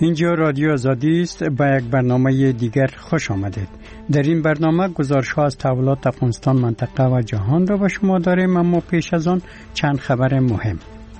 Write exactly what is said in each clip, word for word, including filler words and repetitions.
اینجا رادیو آزادی است. با یک برنامه دیگر خوش آمدید. در این برنامه گزارش‌ها از تحولات افغانستان، منطقه و جهان را به شما داریم، اما پیش از آن چند خبر مهم.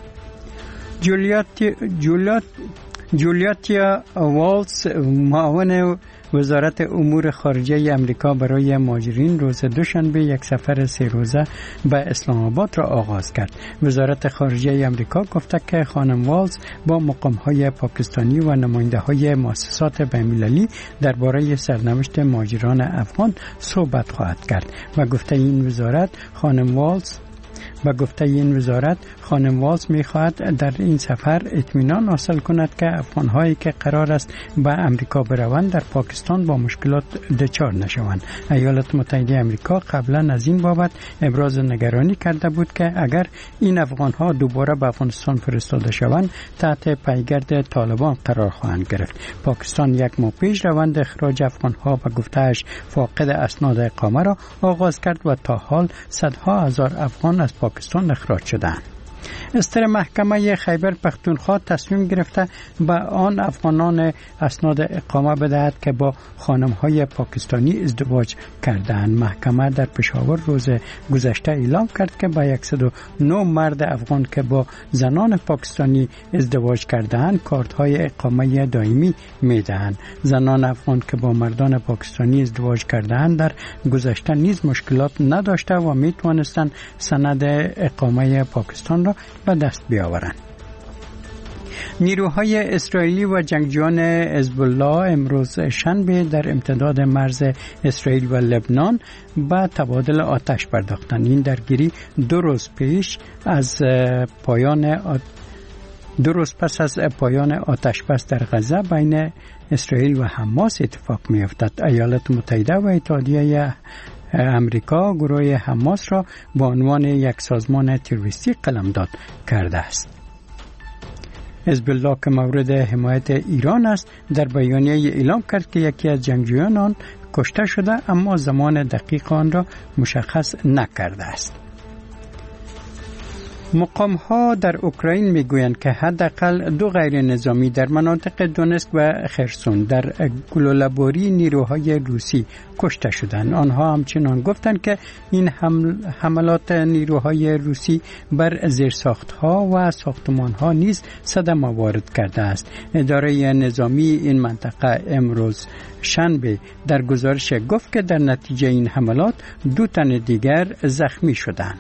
جولیات جولیات جولیاتیا والز، معاون وزارت امور خارجه امریکا، برای مهاجرین روز دوشنبه یک سفر سه روزه به اسلام آباد را آغاز کرد. وزارت خارجه امریکا گفته که خانم والز با مقام‌های پاکستانی و نماینده‌های مؤسسات بین‌المللی درباره سرنوشت مهاجران افغان صحبت خواهد کرد و گفته این وزارت خانم والز و گفته این وزارت خانم والز می‌خواهد در این سفر اطمینان حاصل کند که افغان‌هایی که قرار است به امریکا بروند در پاکستان با مشکلات دچار نشوند. ایالات متحده آمریکا قبلا از این بابت ابراز نگرانی کرده بود که اگر این افغان‌ها دوباره به افغانستان فرستاده شوند تحت پیگرد طالبان قرار خواهند گرفت. پاکستان یک ماه پیش روند اخراج افغان‌ها به گفته‌اش فاقد اسناد اقامه را آغاز کرد و تا حال صدها هزار افغان از پاکستان اخراج شدند. استر محکمه خیبر پختونخوا تصمیم گرفته به آن افغانان اسناد اقامه بدهد که با خانم‌های پاکستانی ازدواج کردند. محکمه در پشاور روز گذشته اعلام کرد که به صد و نه مرد افغان که با زنان پاکستانی ازدواج کردند کارت‌های اقامه دائمی می‌دهند. زنان افغان که با مردان پاکستانی ازدواج کردند در گذشته نیز مشکلات نداشته و می‌توانستند سند اقامه پاکستان را به دست بیاورند. نیروهای اسرائیلی و جنگجویان حزب الله امروز شنبه در امتداد مرز اسرائیل و لبنان به تبادل آتش پرداختند. این درگیری دو روز پیش از پایان دو روز پس از پایان آتش بس در غزه بین اسرائیل و حماس اتفاق می‌افتد. ایالات متحده و اتحادیه امریکا گروه حماس را با عنوان یک سازمان تروریستی قلمداد کرده است. حزب الله که مورد حمایت ایران است در بیانیه اعلام کرد که یکی از جنگجویان آن کشته شده، اما زمان دقیق آن را مشخص نکرده است. مقام‌ها در اوکراین میگویند که حداقل دو غیر نظامی در مناطق دونسک و خرسون در گلوله‌باری نیروهای روسی کشته شدند. آنها همچنان گفتند که این حملات نیروهای روسی بر زیرساخت‌ها و ساختمان‌ها نیز صدمه وارد کرده است. اداره نظامی این منطقه امروز شنبه در گزارش گفت که در نتیجه این حملات دو تن دیگر زخمی شدند.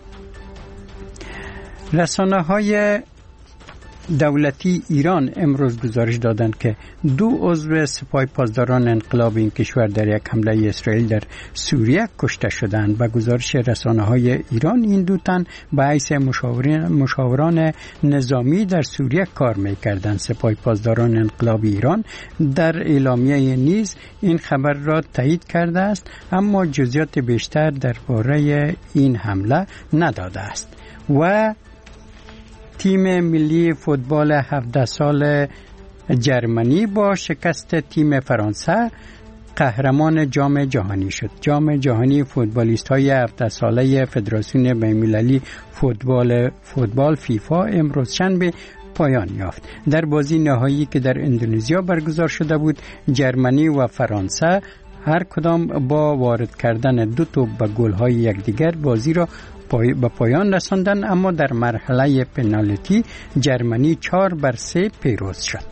رسانه‌های دولتی ایران امروز گزارش دادند که دو عضو سپاه پاسداران انقلاب این کشور در یک حمله اسرائیل در سوریه کشته شدند. با گزارش رسانه‌های ایران این دو تن به حیث مشاوران نظامی در سوریه کار می‌کردند. سپاه پاسداران انقلاب ایران در اعلامیه نیز این خبر را تایید کرده است، اما جزئیات بیشتر درباره این حمله نداده است. و تیم ملی فوتبال هفده سال جرمنی با شکست تیم فرانسه قهرمان جام جهانی شد. جام جهانی فوتبالیست‌های هفده ساله فدراسیون بین‌المللی فوتبال فوتبال فیفا امروز شنبه پایان یافت. در بازی نهایی که در اندونزیا برگزار شده بود، جرمنی و فرانسه هر کدام با وارد کردن دو توپ به گل‌های یکدیگر بازی را پای به پایان رساندن، اما در مرحله پنالتی جرمنی چهار بر سه پیروز شد.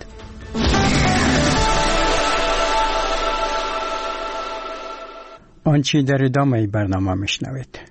آنچه در ادامه برنامه میشنوید.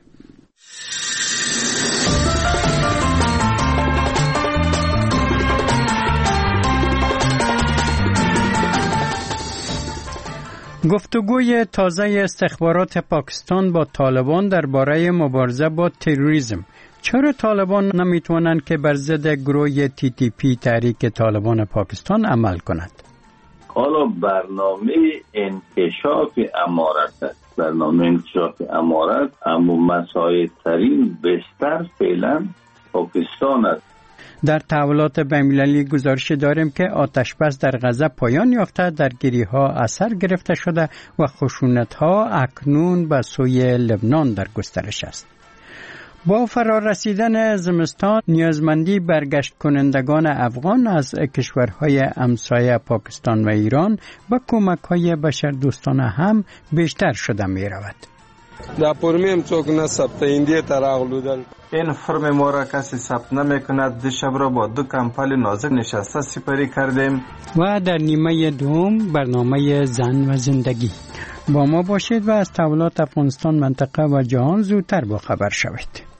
گفتگوی تازه استخبارات پاکستان با طالبان درباره مبارزه با تروریسم. چرا طالبان نمیتوانند که بر ضد گروه تی تی پی تحریک طالبان پاکستان عمل کند؟ حالا برنامه انکشاف امارت است. برنامه انکشاف امارت اما مساعد ترین بستر فعلا پاکستان است. در تحولات بین‌المللی گزارش داریم که آتشبس در غزه پایان یافته، درگیری‌ها اثر گرفته شده و خشونت‌ها اکنون به سوی لبنان در گسترش است. با فرار رسیدن زمستان نیازمندی برگشت کنندگان افغان از کشورهای همسایه پاکستان و ایران به کمک‌های بشردوستانه هم بیشتر شده می‌رود. در پرمیم چوک نه ثبت ایندی تراغلودن این فرم ما را کسی ثبت نمی‌کند. دو شب را با دو کمپل نازک نشسته سپری کردیم. و در نیمه دوم برنامه زن و زندگی با ما باشید و از تحولات افغانستان، منطقه و جهان زودتر با خبر شوید.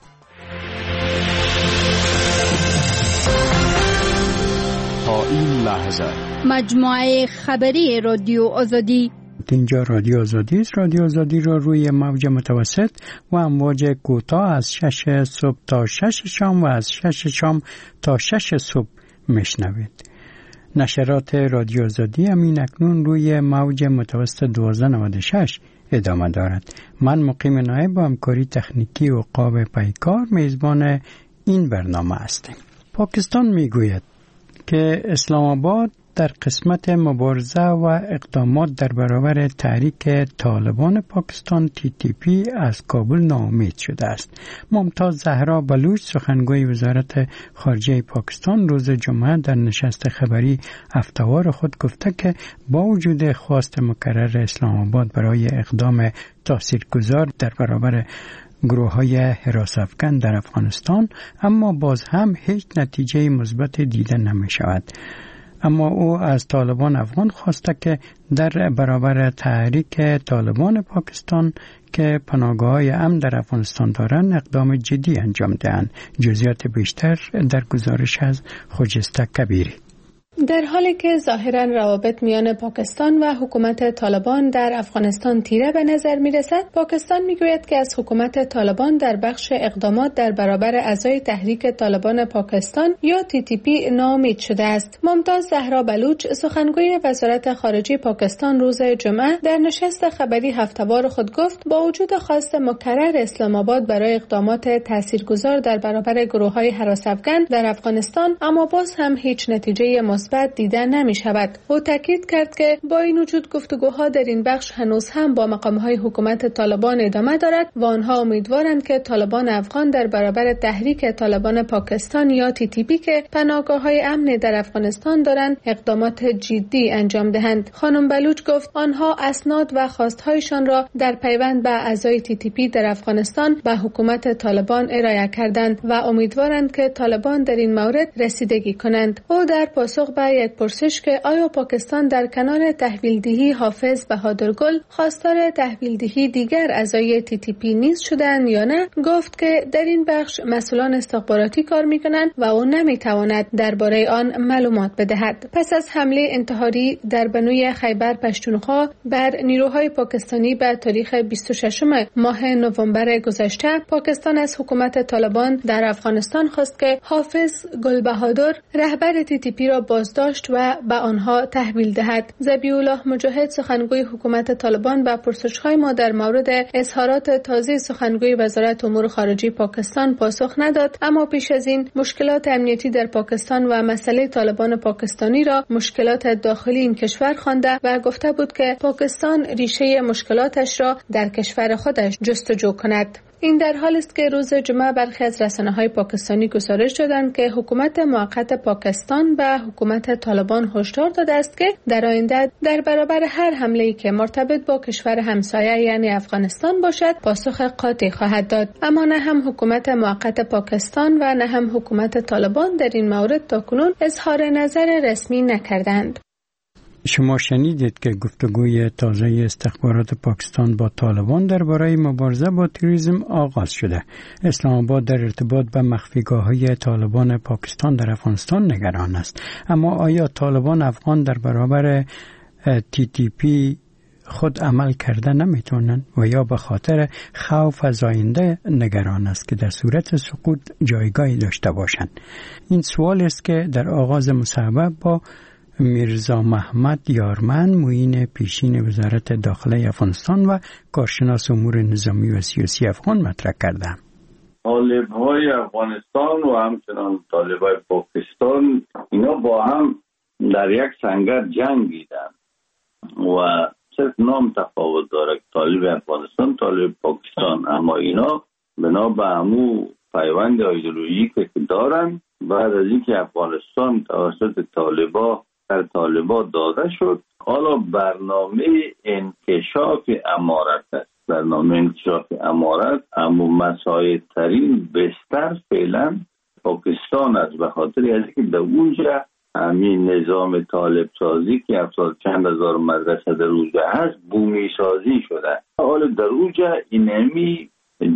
تا این لحظه مجموعه خبری رادیو آزادی. اینجا رادیو آزادی است. رادیو آزادی را روی موج متوسط و امواج کوتاه از شش صبح تا شش شام و از شش شام تا شش صبح میشنوید. نشرات رادیو آزادی همین اکنون روی موج متوسط دوازده نود و شش ادامه دارد. من مقیم نایب با همکاری تکنیکی عقاب پیکار میزبان این برنامه هستیم. پاکستان میگوید که اسلام آباد در قسمت مبارزه و اقدامات در برابر تحریک طالبان پاکستان تی تی پی از کابل ناامید شده است. ممتاز زهرا بلوچ سخنگوی وزارت خارجه پاکستان روز جمعه در نشست خبری هفته‌وار خود گفته که با وجود خواست مکرر اسلام آباد برای اقدام تاثیرگذار در برابر گروه‌های حراس افکن در افغانستان، اما باز هم هیچ نتیجه مثبت دیده نمی‌شود. اما او از طالبان افغان خواسته که در برابر تحریک طالبان پاکستان که پناهگاه‌های امن در افغانستان دارند اقدام جدی انجام دهند. جزئیات بیشتر در گزارش از خجسته کبیری. در حالی که ظاهراً روابط میان پاکستان و حکومت طالبان در افغانستان تیره به نظر می رسد، پاکستان می گوید که از حکومت طالبان در بخش اقدامات در برابر اعضای تحریک طالبان پاکستان یا تی تی پی ناامید شده است. ممتاز زهرا بلوچ سخنگوی وزارت خارجه پاکستان روز جمعه در نشست خبری هفته‌وار خود گفت با وجود خواست مکرر اسلام آباد برای اقدامات تاثیرگذار در برابر گروه‌های حراس افکن در افغانستان، اما باز هم هیچ نتیجه مثبت دیده نمی شود. او تاکید کرد که با این وجود گفتگوها در این بخش هنوز هم با مقام‌های حکومت طالبان ادامه دارد و آنها امیدوارند که طالبان افغان در برابر تحریک طالبان پاکستان یا تی تی پی که پناهگاه‌های امن در افغانستان دارند اقدامات جدی انجام دهند. خانم بلوچ گفت آنها اسناد و خواست‌هایشان را در پیوند به اعضای تی تی پی در افغانستان به حکومت طالبان ارائه کردند و امیدوارند که طالبان در این مورد رسیدگی کنند. او در پاسخ به یک پرسش که آیا پاکستان در کنار تحویلدهی حافظ بهادرگل خواستار تحویلدهی دیگر اعضای تی تی پی نیز شدند یا نه، گفت که در این بخش مسئولان استخباراتی کار می‌کنند و او نمی‌تواند درباره آن معلومات بدهد. پس از حمله انتحاری در بنوی خیبر پشتونخوا بر نیروهای پاکستانی به تاریخ بیست و ششم ماه نوامبر گذشته، پاکستان از حکومت طالبان در افغانستان خواست که حافظ گل بهادر رهبر تی تی پی را بازداشت و به آنها تحویل دهد. ذبیح الله مجاهد سخنگوی حکومت طالبان به پرسش‌های ما در مورد اظهارات تازه سخنگوی وزارت امور خارجه پاکستان پاسخ نداد، اما پیش از این مشکلات امنیتی در پاکستان و مسئله طالبان پاکستانی را مشکلات داخلی این کشور خوانده و گفته بود که پاکستان ریشه مشکلاتش را در کشور خودش جستجو کند. این در حال است که روز جمعه برخی از رسانه‌های پاکستانی گزارش دادند که حکومت موقت پاکستان به حکومت طالبان هشدار داده است که در آینده در برابر هر حمله‌ای که مرتبط با کشور همسایه یعنی افغانستان باشد پاسخ قاطع خواهد داد. اما نه هم حکومت موقت پاکستان و نه هم حکومت طالبان در این مورد تاکنون اظهار نظر رسمی نکردند. شما شنیدید که گفتگوی تازه استخبارات پاکستان با طالبان درباره مبارزه با تروریسم آغاز شده. اسلام آباد در ارتباط به مخفیگاه‌های طالبان پاکستان در افغانستان نگران است. اما آیا طالبان افغان در برابر تی تی پی خود عمل کرده نمیتونن و یا به خاطر خوف از آینده نگران است که در صورت سقوط جایگاهی داشته باشند؟ این سوال است که در آغاز مصاحبه با میرزا محمد یارمن معین پیشین وزارت داخله افغانستان و کارشناس امور نظامی و سیاسی افغان مطرح کردم. طالب‌های افغانستان و همچنان طالب‌های پاکستان اینا با هم در یک سنگر جنگیدن و صرف نام تفاوت داره، طالب افغانستان طالب پاکستان، اما اینا بنا به همو پیوند ایدئولوژیکی که دارن بعد از اینکه افغانستان توسط طالبان در طالبان داده شد، حالا برنامه انکشاف امارت است. برنامه انکشاف امارت اما مساعد ترین بستر فعلا پاکستان است، به خاطر از اینکه در اونجا همین نظام طالب سازی که هفتاد چند هزار مدرسه در اونجا هست بومی سازی شده. حالا در اونجا اینمی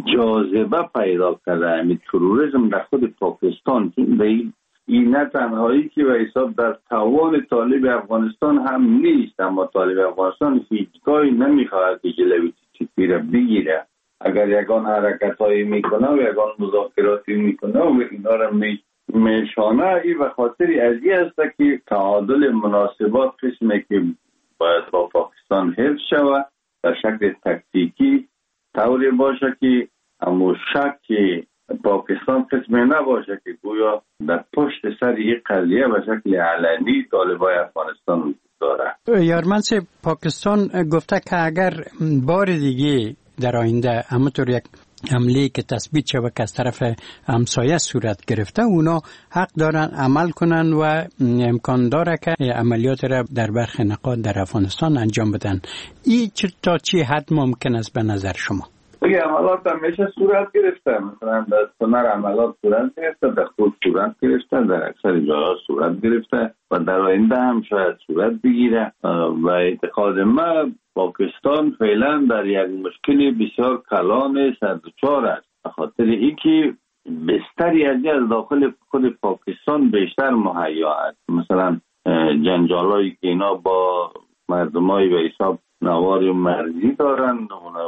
جاذبه پیدا کرده، همین تروریسم در خود پاکستان که این نه تنهایی که به حساب در توان طالب افغانستان هم نیست، اما طالب افغانستان هیچگاهی نمیخواهد که جلوی چیزی را بگیره. اگر یگان حرکت هایی میکنه و یگان مذاکراتی میکنه و اینا را می میشانه، ای به خاطر ازی است که تعادل مناسبات قسمی که باید با پاکستان حفظ شود در شکل تکتیکی طوری باشه که اما شک پاکستان قسمی نباشه که گویا در پشت سر یک قضیه به شکل علنی طالبای افغانستان وجود داره. یارمنس پاکستان گفته که اگر بار دیگه در آینده همونطور یک حمله که تثبیت شود که از طرف همسایه صورت گرفته، اونا حق دارن عمل کنن و امکان داره که عملیات را در برخی نقاط در افغانستان انجام بدن. این تا چی حد ممکن است به نظر شما؟ دیگه عملات همیشه صورت گرفته، مثلا در سنر عملات صورت گرفته، در خود صورت گرفته، در اکثر جاها صورت گرفته و در آینده هم شاید صورت بگیره و اعتقاد من پاکستان فعلا در یک مشکل بسیار کلان سردچار است، به خاطر اینکه بستری از از داخل خود پاکستان بیشتر مهیا است. مثلا جنجالایی که اینا با مردمای به حساب نوار مرزی دارن،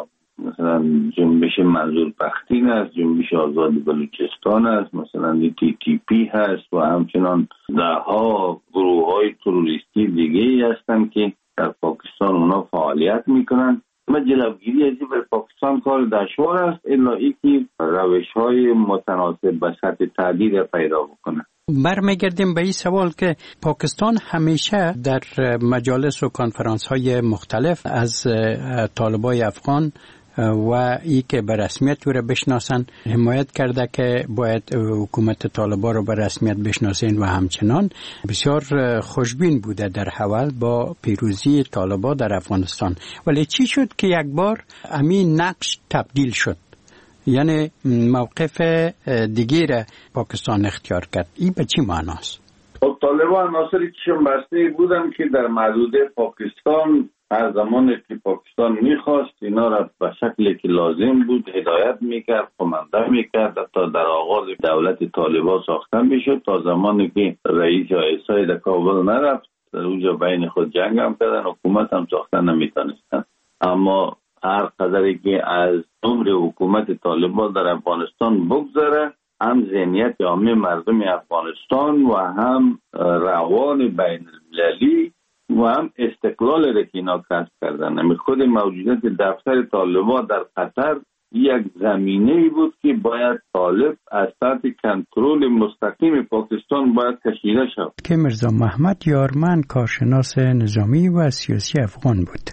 مثلا جنبش منظور بختین است، جنبش آزادی بلوچستان است، مثلا تی تی پی هست و همچنان دهها گروه های تروریستی دیگه هستند که در پاکستان اونا فعالیت میکنن. و جلوگیری از این بر پاکستان کار دشوار است الا اینکه روش های متناسب به سطح تهدید پیدا بکنه. برمیگردیم به این سوال که پاکستان همیشه در مجالس و کنفرانس های مختلف از طالبای افغان و ای که به رسمیت او را بشناسن حمایت کرده که باید حکومت طالبان رو به رسمیت بشناسین و همچنان بسیار خوشبین بوده در حال با پیروزی طالبان در افغانستان. ولی چی شد که یک بار همین نقش تبدیل شد، یعنی موقف دیگه را پاکستان اختیار کرد؟ این به چی معناست؟ طالبان عناصری که بسته بودن که در محدوده پاکستان هر زمانی که پاکستان میخواست اینا را به شکلی که لازم بود هدایت میکرد، کمانده میکرد، تا در آغاز دولت طالبان ساخته میشد تا زمانی که رئیس یا عیسی در کابل نرفت، در اونجا بین خود جنگ هم کردن، حکومت هم ساخته نمیتونستن. اما هر قدری که از عمر حکومت طالبان در افغانستان بگذره، هم ذهنیت عامه مردم افغانستان و هم روان بین المللی و هم استقلال را که اینا کسب کردن. همین خود موجودیت دفتر طالبان در قطر یک زمینه بود که باید طالب از تحت کنترل مستقیم پاکستان باید کشیده شد. که میرزا محمد یارمن کارشناس نظامی و سیاسی افغان بود.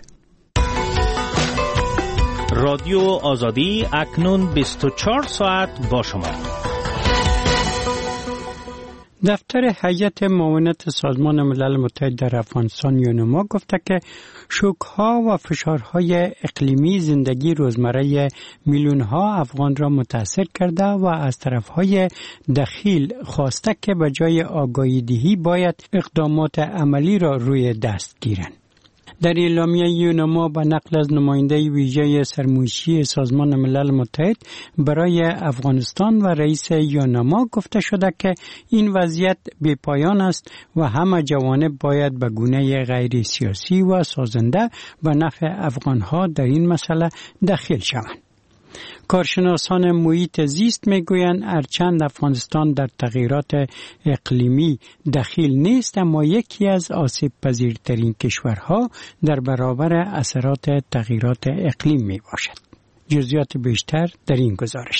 رادیو آزادی اکنون بیست و چهار ساعت با شما. دفتر هیئت معاونت سازمان ملل متحد در افغانستان یونما گفته که شوک‌ها و فشارهای اقلیمی زندگی روزمره میلیون‌ها افغان را متاثر کرده و از طرف‌های دخیل خواسته که به جای آگاهی دهی باید اقدامات عملی را روی دست گیرند. در اعلامیه یونما به نقل از نماینده ویژه سرمایه‌ای سازمان ملل متحد برای افغانستان و رئیس یونما گفته شده که این وضعیت بی‌پایان است و همه جوانب باید به گونه غیر سیاسی و سازنده به نفع افغانها در این مسئله دخیل شوند. کارشناسان محیط زیست میگویند هرچند افغانستان در تغییرات اقلیمی دخیل نیست، اما یکی از آسیب پذیرترین کشورها در برابر اثرات تغییرات اقلیم می باشد. جزئیات بیشتر در این گزارش.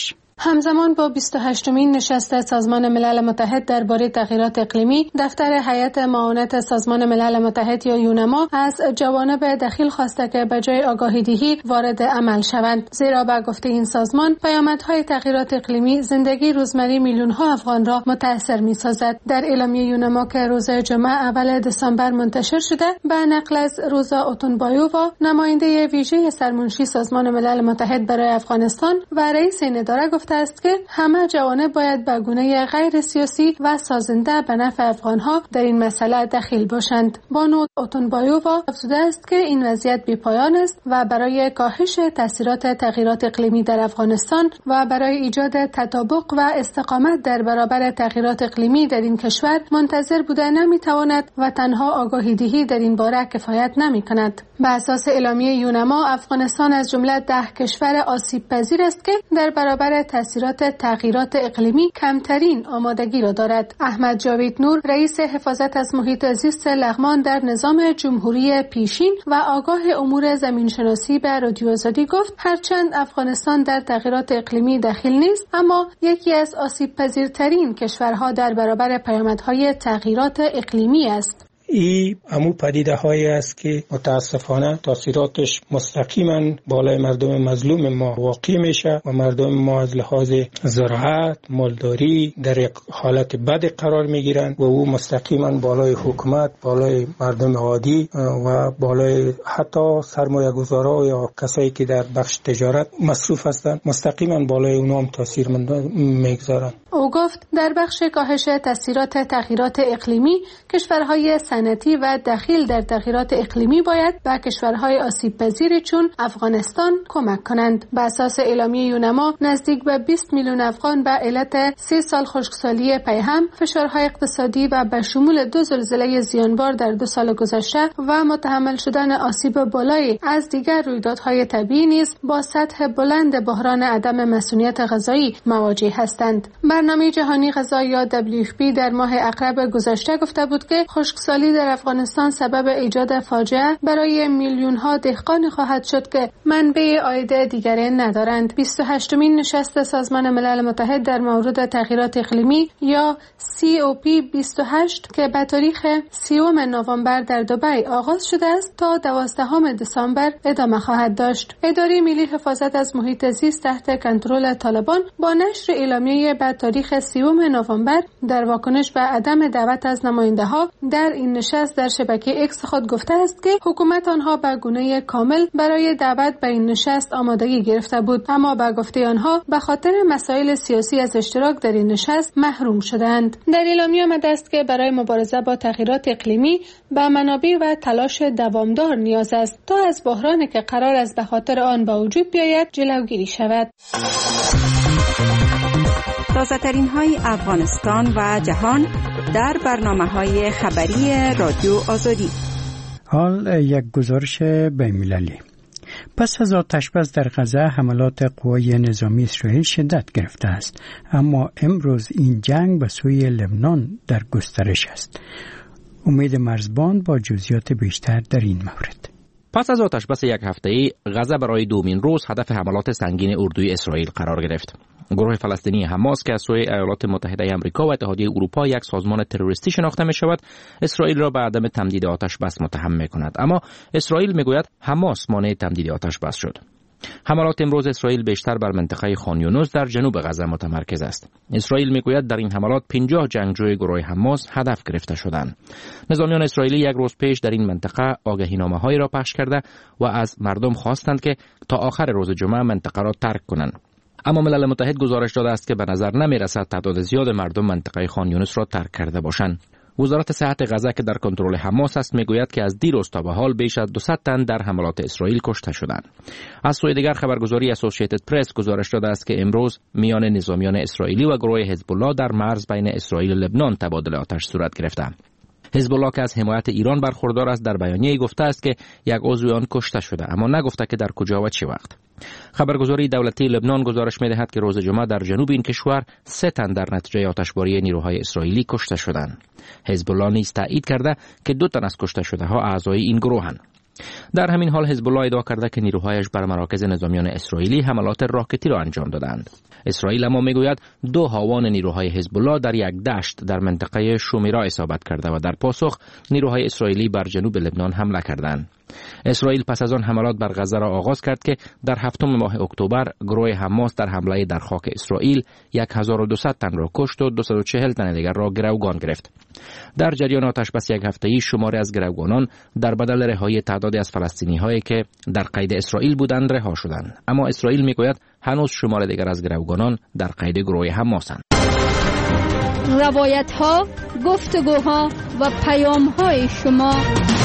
همزمان با بیست و هشتمین نشست سازمان ملل متحد درباره تغییرات اقلیمی، دفتر هیئت معاونت سازمان ملل متحد یا یونما از جوانب دخیل خواسته که به جای آگاهی‌دهی وارد عمل شوند، زیرا به گفته این سازمان پیامدهای تغییرات اقلیمی زندگی روزمره میلیون‌ها افغان را متأثر می‌سازد. در اعلامیه یونما که روز جمعه اول دسامبر منتشر شده، به نقل از روزا اوتونبایووا، نماینده ویژه سرمنشی سازمان ملل متحد برای افغانستان و رئیس این اداره گفته است که همه جوانب باید به گونه غیر سیاسی و سازنده به نفع افغان‌ها در این مسئله دخیل باشند. بانو اوتونبایووا افزوده است که این وضعیت بی‌پایان است و برای کاهش تاثیرات تغییرات اقلیمی در افغانستان و برای ایجاد تطابق و استقامت در برابر تغییرات اقلیمی در این کشور منتظر بودن نمی‌تواند و تنها آگاهی‌دهی در این باره کفایت نمی‌کند. به اساس اعلامیه یونما، افغانستان از جمله ده کشور آسیب پذیر است که در برابر تاثیرات تغییرات اقلیمی کمترین آمادگی را دارد. احمد جاوید نور، رئیس حفاظت از محیط زیست لغمان در نظام جمهوری پیشین و آگاه امور زمینشناسی به رادیو آزادی گفت هرچند افغانستان در تغییرات اقلیمی دخیل نیست، اما یکی از آسیب پذیرترین کشورها در برابر پیامدهای تغییرات اقلیمی است. ای امو پدیده هایی است که متاسفانه تاثیراتش مستقیما بالای مردم مظلوم ما واقع میشه و مردم ما از لحاظ زراعت، مالداری در یک حالت بد قرار میگیرند و او مستقیما بالای حکومت، بالای مردم عادی و بالای حتی سرمایه گذارا یا کسایی که در بخش تجارت مصروف هستند مستقیما بالای اونها هم تاثیر میگذارند. او گفت در بخش کاهش تاثیرات تغییرات اقلیمی کشورهای صنعتی و دخیل در تغییرات اقلیمی باید به کشورهای آسیب پذیر چون افغانستان کمک کنند. به اساس اعلامیه یونما نزدیک به بیست میلیون افغان به علت سه سال خشکسالی پیهم، فشارهای اقتصادی و به شمول دو زلزله زیانبار در دو سال گذشته و متحمل شدن آسیب بالایی از دیگر رویدادهای طبیعی نیز با سطح بلند بحران عدم مسئولیت غذایی مواجه هستند. برنامه جهانی غذا یا دبلیو اف پی در ماه اقرب گذشته گفته بود که خشکسالی در افغانستان سبب ایجاد فاجعه برای میلیون ها دهقان خواهد شد که منبع عاید دیگری ندارند. بیست و هشتمین نشست سازمان ملل متحد در مورد تغییرات اقلیمی یا سی او پی بیست و هشت که به تاریخ سیوم نوامبر در دبی آغاز شده است تا دوازدهم دسامبر ادامه خواهد داشت. اداره ملی حفاظت از محیط زیست تحت کنترل طالبان با نشر اعلامیه به تاریخ سیوم نوامبر در واکنش به عدم دعوت از نماینده‌ها در این نشست در شبکه اکس خود گفته است که حکومت آنها به گونه کامل برای دعوت به این نشست آمادگی گرفته بود، اما به گفته آنها به خاطر مسائل سیاسی از اشتراک در این نشست محروم شدند. در اعلامیه آمده است که برای مبارزه با تغییرات اقلیمی به منابع و تلاش دوامدار نیاز است تا از بحرانی که قرار است به خاطر آن به وجود بیاید جلوگیری شود. تازه ترین های افغانستان و جهان در برنامه های خبری رادیو آزادی. حال یک گزارش بین‌المللی. پس از آتش‌بس در غزه حملات قوای نظامی اسرائیل شدت گرفته است، اما امروز این جنگ به سوی لبنان در گسترش است. امید مرزبان با جزئیات بیشتر در این مورد. پس از آتش‌بس یک هفته‌ای، غزه برای دومین روز هدف حملات سنگین اردوی اسرائیل قرار گرفت. گروه فلسطینی حماس که از سوی ایالات متحده آمریکا و اتحادیه اروپا یک سازمان تروریستی شناخته می شود، اسرائیل را به عدم تمدید آتش‌بس متهم می کند، اما اسرائیل می گوید حماس مانع تمدید آتش‌بس شد. حملات امروز اسرائیل بیشتر بر منطقه خان یونس در جنوب غزه متمرکز است. اسرائیل میگوید در این حملات پنجاه جنگجوی گروه حماس هدف گرفته شدند. نظامیان اسرائیلی یک روز پیش در این منطقه آگاهینامه‌هایی را پخش کرده و از مردم خواستند که تا آخر روز جمعه منطقه را ترک کنند. اما ملل متحد گزارش داده است که به نظر نمی رسد تعداد زیاد مردم منطقه خان یونس را ترک کرده باشند. وزارت صحت غزه که در کنترل حماس است میگوید که از دیروز تا به حال بیش از دویست تن در حملات اسرائیل کشته شدند. از سوی دیگر خبرگزاری اسوسییتد پرس گزارش داده است که امروز میان نظامیان اسرائیلی و گروه حزب الله در مرز بین اسرائیل و لبنان تبادل آتش صورت گرفته. حزب الله که از حمایت ایران برخوردار است در بیانیه‌ای گفته است که یک عضو آن کشته شده، اما نگفته که در کجا و چه وقت. خبرگزاری دولتی لبنان گزارش می‌دهد که روز جمعه در جنوب این کشور سه تن در نتیجه آتشباری نیروهای اسرائیلی کشته شدند. حزب الله نیز تایید کرده که دو تن از کشته شده ها اعضای این گروهند. در همین حال حزب الله ادعا کرده که نیروهایش بر مراکز نظامیان اسرائیلی حملات راکتی را انجام دادند. اسرائیل اما میگوید دو هاوان نیروهای حزب الله در یک دشت در منطقه شومیرا اصابت کرده و در پاسخ نیروهای اسرائیلی بر جنوب لبنان حمله کردند. اسرائیل پس از آن حملات بر غزه را آغاز کرد که در هفتم ماه اکتبر گروه حماس در حمله در خاک اسرائیل هزار و دویست تن را کشت و دویست و چهل تن دیگر را گروگان گرفت. در جریان آتش بس یک هفته‌ای شماری از گروگانان در بدل رهایی تعدادی از فلسطینی هایی که در قید اسرائیل بودند رها شدند، اما اسرائیل میگوید هنوز شمار دیگر از گروگانان در قید گروه حماسند. روایت ها، گفتگوها و پیام های شما.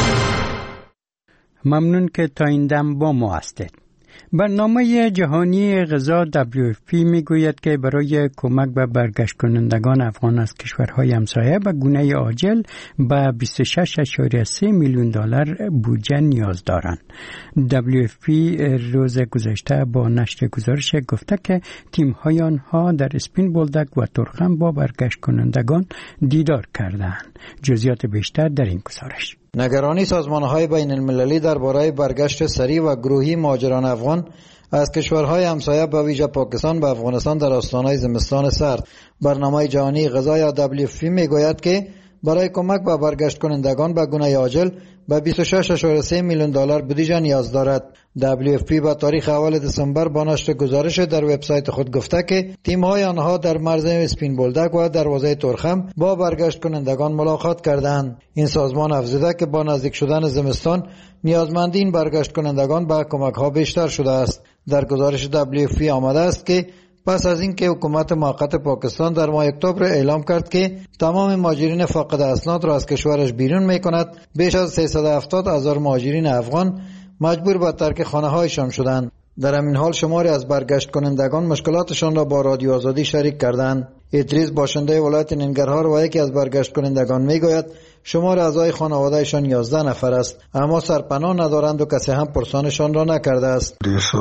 ممنون که تا این دم با ما هستید. برنامه جهانی غذا دبلیو اف پی میگوید که برای کمک به برگشت کنندگان افغان از کشورهای همسایه به گونه عاجل به بیست و شش اشاریه سه میلیون دلار بودجه نیاز دارند. دبلیو اف پی روز گذشته با نشر گزارش گفته که تیم‌های آنها در اسپین بولدک و تورخم با برگشت کنندگان دیدار کردند. جزئیات بیشتر در این گزارش. نگرانی سازمان‌های بین المللی درباره برگشت سریع و گروهی مهاجران افغان از کشورهای همسایه به ویژه پاکستان به افغانستان در آستانه زمستان سرد. برنامه جهانی غذا یا دبلیو اف پی میگوید که برای کمک به برگشت کنندگان به گونه عاجل به بیست و شش اشاریه سه میلیون دلار بودجه نیاز دارد. دبلیو اف پی با تاریخ اول دسامبر با نشر گزارش در وبسایت خود گفته که تیم‌های آنها در مرز اسپین بولدک و دروازه تورخم با برگشت کنندگان ملاقات کردند. این سازمان افزوده که با نزدیک شدن زمستان نیازمندی این برگشت کنندگان به کمک‌ها بیشتر شده است. در گزارش دبلیو اف پی آمده است که پس از اینکه حکومت موقت پاکستان در ماه اکتبر اعلام کرد که تمام مهاجرین فاقد اسناد را از کشورش بیرون می‌کند، بیش از سیصد و هفتاد هزار مهاجرین افغان مجبور به ترک خانه‌هایشان شدند. در همین حال شماری از برگشت کنندگان مشکلاتشان را با رادیو آزادی شریک کردند. ادریس باشنده ولایت ننگرهار و یکی از برگشت کنندگان میگوید شمار اعضای خانوادهشان یازده نفر است، اما سرپناه ندارند و کسی هم پرسانشان را نکرده است.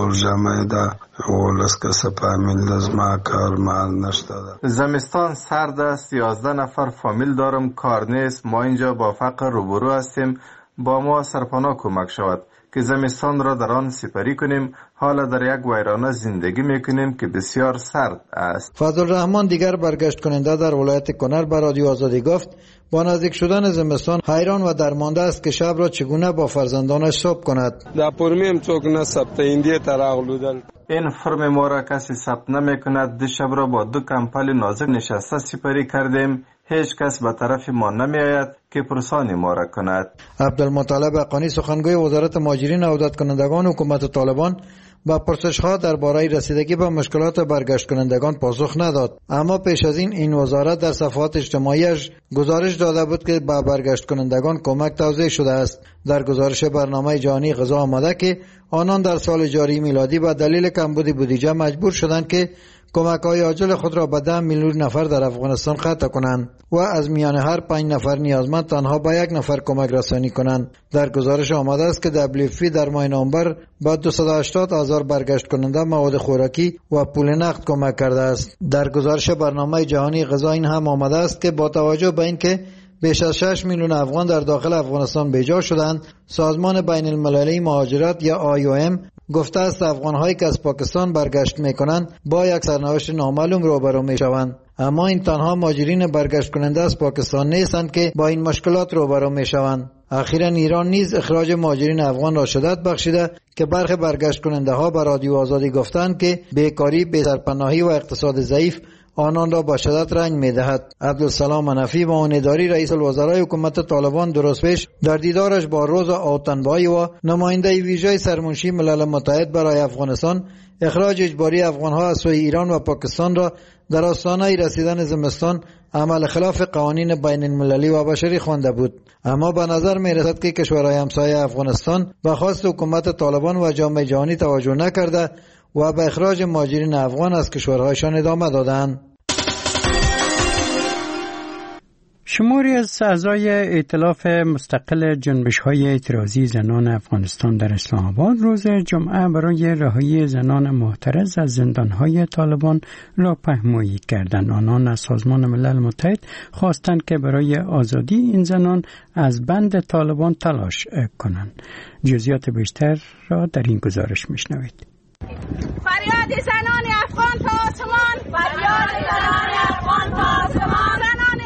زمستان سرد است، یازده نفر فامیل دارم، کار نیست، ما اینجا با فقر روبرو هستیم، با ما سرپناه کمک شود که زمستان را در آن سپری کنیم. حالا در یک ویرانه زندگی میکنیم که بسیار سرد است. فضل الرحمن دیگر برگشت کننده در ولایت کنر به رادیو آزادی گفت با نزدیک شدن زمستان حیران و درمانده است که شب را چگونه با فرزندانش صبح کند. در پرمیم چوک نه ثبت ایندی تراغلودن. این فرم ما را کسی ثبت نمیکند. دی شب را با دو کمپل نازک نشسته سپری کردیم. هیچ کس به طرف ما نمی آید که پرسانی ما را کند. عبدالمطلب حقانی سخنگوی وزارت مهاجرین و عودت کنندگان حکومت طالبان با پرسش‌ها درباره رسیدگی به مشکلات برگشت کنندگان پاسخ نداد، اما پیش از این این وزارت در صفحات اجتماعیش گزارش داده بود که به برگشت کنندگان کمک توزیع شده است. در گزارش برنامه جهانی غذا آمده که آنان در سال جاری میلادی به دلیل کمبود بودجه مجبور شدند که کمک‌های عاجل خود را به ده میلیون نفر در افغانستان قطع کنند و از میان هر پنج نفر نیازمند تنها به یک نفر کمک رسانی کنند. در گزارش آمده است که دبلیو اف پی در ماه نوامبر با دویست و هشتاد هزار برگشت کننده مواد خوراکی و پول نقد کمک کرده است. در گزارش برنامه جهانی غذا این هم آمده است که با توجه به اینکه بیش از شش میلیون افغان در داخل افغانستان بیجا شدند، سازمان بین المللی مهاجرت یا آی او ام گفته است افغان‌هایی که از پاکستان برگشت می‌کنند با یک سرنوشت نامعلوم روبرو می‌شوند. اما این تنها مهاجرین برگشت کننده از پاکستان نیستند که با این مشکلات روبرو می‌شوند. اخیراً ایران نیز اخراج مهاجرین افغان را شدت بخشیده که برخی برگشت کننده ها به رادیو آزادی گفتند که بیکاری، بی‌سرپناهی و اقتصاد ضعیف آنان را به شدت رنج می‌دهد. عبدالسلام منفی معاون‌اداری رئیس الوزرای حکومت طالبان درست پیش در دیدارش با روزا اوتنبایی و نماینده ویژه سرمنشی ملل متحد برای افغانستان اخراج اجباری افغان‌ها از سوی ایران و پاکستان را در آستانه رسیدن زمستان عمل خلاف قوانین بین المللی و بشری خوانده بود. اما به نظر می‌رسد که کشورهای همسایه افغانستان به خواست حکومت طالبان و جامعه جهانی توجه نکرده و به اخراج مهاجرین افغان از کشورهایشان ادامه دادند. شماری از اعضای ائتلاف مستقل جنبش‌های اعتراضی زنان افغانستان در اسلام آباد روز جمعه برای رهایی زنان معترض از زندان‌های طالبان راهپیمایی کردند. آنان از سازمان ملل متحد خواستند که برای آزادی این زنان از بند طالبان تلاش کنند. جزئیات بیشتر را در این گزارش میشنوید. فریاد زنان افغان تا آسمان، فریاد زنان افغان تا آسمان.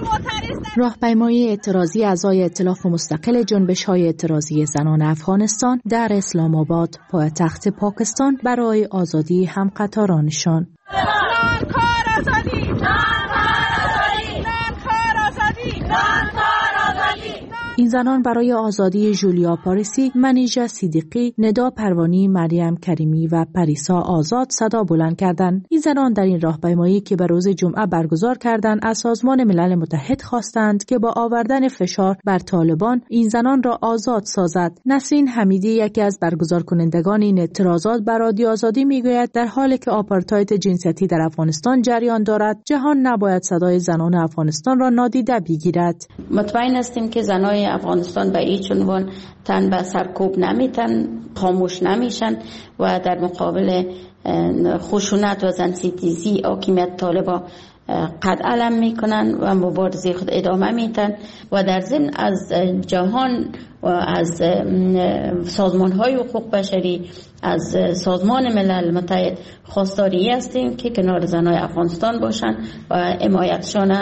راهپیمایی اعتراضی اعضای ائتلاف مستقل جنبش‌های اعتراضی زنان افغانستان در اسلام آباد پایتخت پاکستان برای آزادی همقطارانشان. نان کار آزادی، نان کار آزادی، نان کار آزادی، نان کار آزادی. این زنان برای آزادی جولیا پاریسی، منیژه صدیقی، ندا پروانی، مریم کریمی و پریسا آزاد صدا بلند کردند. این زنان در این راهپیمایی که به روز جمعه برگزار کردند از سازمان ملل متحد خواستند که با آوردن فشار بر طالبان این زنان را آزاد سازد. نسرین حمیدی یکی از برگزار کنندگان این اعتراضات بر رادیو آزادی میگوید در حالی که آپارتاید جنسیتی در افغانستان جریان دارد، جهان نباید صدای زنان افغانستان را نادیده بگیرد. مطمئن هستیم که زنان افغانستان به هیچ عنوان تن به سرکوب نمیتن، خاموش نمیشن و در مقابل خشونت و زنستیزی حاکمیت طالبان قد علم میکنن و مبارزه خود ادامه میتن و در ضمن از جهان و از سازمان های حقوق بشری، از سازمان ملل متحد خواستاری هستیم که کنار زنای افغانستان باشن و حمایتشان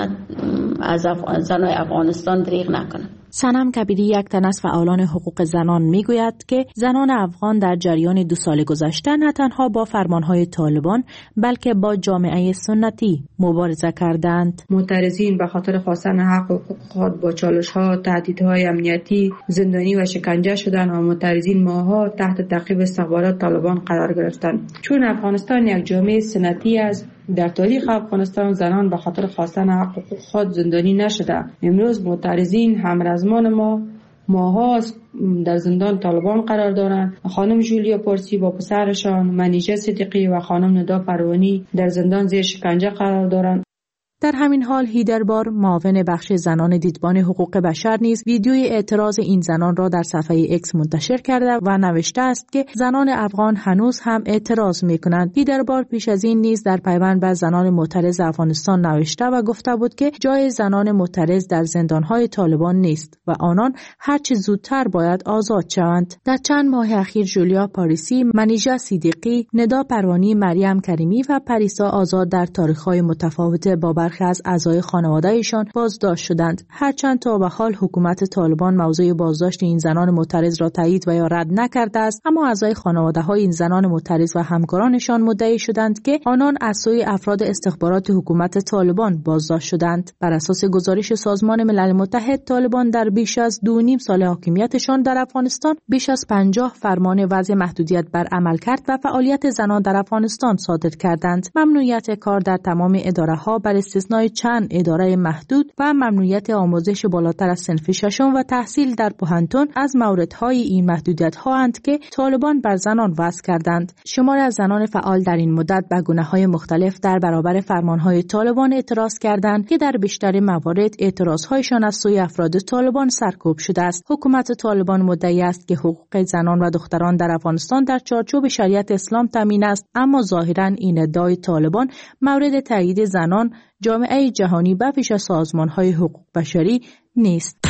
از زنای افغانستان دریغ نکنن. سنم کبیری یک تن از فعالان حقوق زنان میگوید که زنان افغان در جریان دو سال گذشته نه تنها با فرمانهای طالبان بلکه با جامعه سنتی مبارزه کردند. معترضین به خاطر خواستن حق و حقوق خود با چالش‌ها، تهدیدهای امنیتی، زندانی و شکنجه شدند و معترضین ماه‌ها تحت تعقیب استخبارات طالبان قرار گرفتند. چون افغانستان یک جامعه سنتی است، در تاریخ افغانستان زنان به خاطر خواستن حق و حقوق خود زندانی نشده. امروز معترضین همرزمان ما ماها در زندان طالبان قرار دارند. خانم جولیا پارسی با پسرشان، منیژه صدیقی و خانم ندا پروانی در زندان زیر شکنجه قرار دارند. در همین حال هیدربار، معاون بخش زنان دیدبان حقوق بشر نیز ویدیوی اعتراض این زنان را در صفحه اکس منتشر کرده و نوشته است که زنان افغان هنوز هم اعتراض می‌کنند. هیدربار پیش از این نیز در پیوند به زنان معترض افغانستان نوشته و گفته بود که جای زنان معترض در زندان‌های طالبان نیست و آنان هرچه زودتر باید آزاد شوند. در چند ماه اخیر جولیا پاریسی، منیژه صدیقی، ندا پروانی، مریم کریمی و پریسا آزاد در تاریخ‌های متفاوت با برخی از اعضای خانواده‌شان بازداشت شدند. هرچند تا به حال حکومت طالبان موضوع بازداشت این زنان معترض را تایید و یا رد نکرده است، اما اعضای خانواده‌های این زنان معترض و همکارانشان مدعی شدند که آنان از سوی افراد استخبارات حکومت طالبان بازداشت شدند. بر اساس گزارش سازمان ملل متحد، طالبان در بیش از دو نیم سال حاکمیتشان در افغانستان بیش از پنجاه فرمان وضع محدودیت بر عملکرد و فعالیت زنان در افغانستان صادر کردند. ممنوعیت کار در تمام اداره‌ها بر استثنای چند اداره محدود و ممنوعیت آموزش بالاتر از صنف ششم و تحصیل در پوهنتون از موردهای این محدودیت‌ها اند که طالبان بر زنان وضع کردند. شمار از زنان فعال در این مدت به گونه‌های مختلف در برابر فرمانهای طالبان اعتراض کردند که در بیشتر موارد اعتراض‌هایشان از سوی افراد طالبان سرکوب شده است. حکومت طالبان مدعی است که حقوق زنان و دختران در افغانستان در چارچوب شریعت اسلام تامین است، اما ظاهراً این ادعای طالبان مورد تایید زنان، جامعه جهانی و پیش از سازمان‌های حقوق بشری نیست.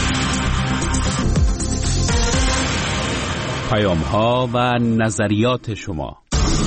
پیام‌ها و نظریات شما.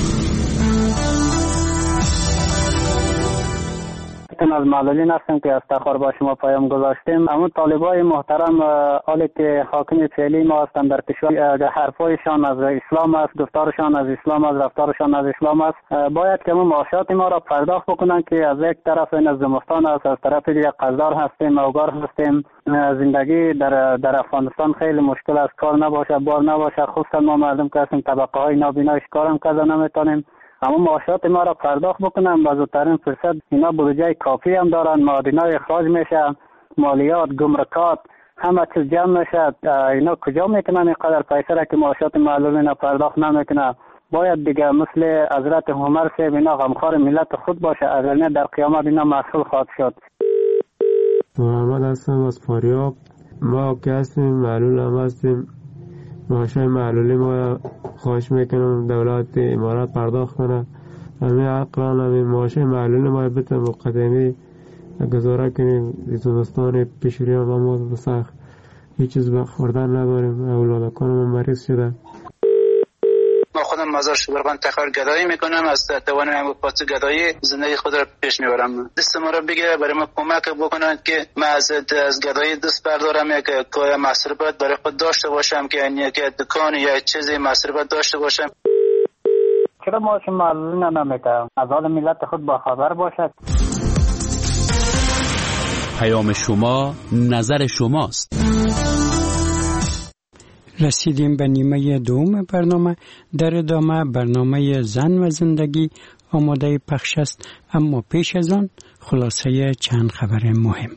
از معلولین هستم که از تخار با شما پیام گذاشتیم. اما طالبای محترم حالی که حاکم فعلی ما هستند در کشور، حرفایشان از اسلام است، گفتارشان از اسلام است، رفتارشان از اسلام است، باید که ما معاشات ما را پرداخت بکنن که از یک طرف این از زمستان است، از طرف دیگه قرضدار هستیم، اوگار هستیم. زندگی در در افغانستان خیلی مشکل است، کار نباشه، بار نباشه، خصوصا ما مردم که هستیم طبقه های نابینا کارم کرده نمیتونیم. اما معاشات ما را پرداخت بکنن با زودترین فرصت. اینا بودجه کافی هم دارن، معادنای اخراج میشه، مالیات، گمرکات، همه چیز جمع میشه. اینا کجا میکنن اینقدر پیسه را که معاشات معلولین پرداخت نمیکنه؟ باید دیگه مثل حضرت عمر صاحب اینا غمخوار ملت خود باشه، اگر نه در قیامت اینا مسئول خواهد شد. محمد هستم از فاریاب. ما که هستیم معلول هم هستیم. معاشای معلولی ما خواهش میکنم دولت امارات پرداخت کنه. همین اقلان همین معاشای معلولی ما بتن مقدمی گزاره کنیم. زمستان پیشوری هم ما بسخ هیچ چیز بخوردن نداریم. اولادکان ما مریض شده. ما خودم مزار شبرغان تخار گدایی میکنم. از توان هم پاس گدایی زندگی خود را پیش میبرم. دست ما را بگیره برای ما کمک بکنند که ما از از گدایی دست بردارم، یک کار مصرفات برای خود داشته باشم که یعنی که دکان یا چیزی مصرفات داشته باشم. چرا ما شما معلول نمیکنم؟ از حال ملت خود با خبر باشد. پیام شما نظر شماست. رسیدیم به نیمه دوم برنامه. در ادامه برنامه زن و زندگی آماده پخش است، اما پیش از آن خلاصه چند خبر مهم.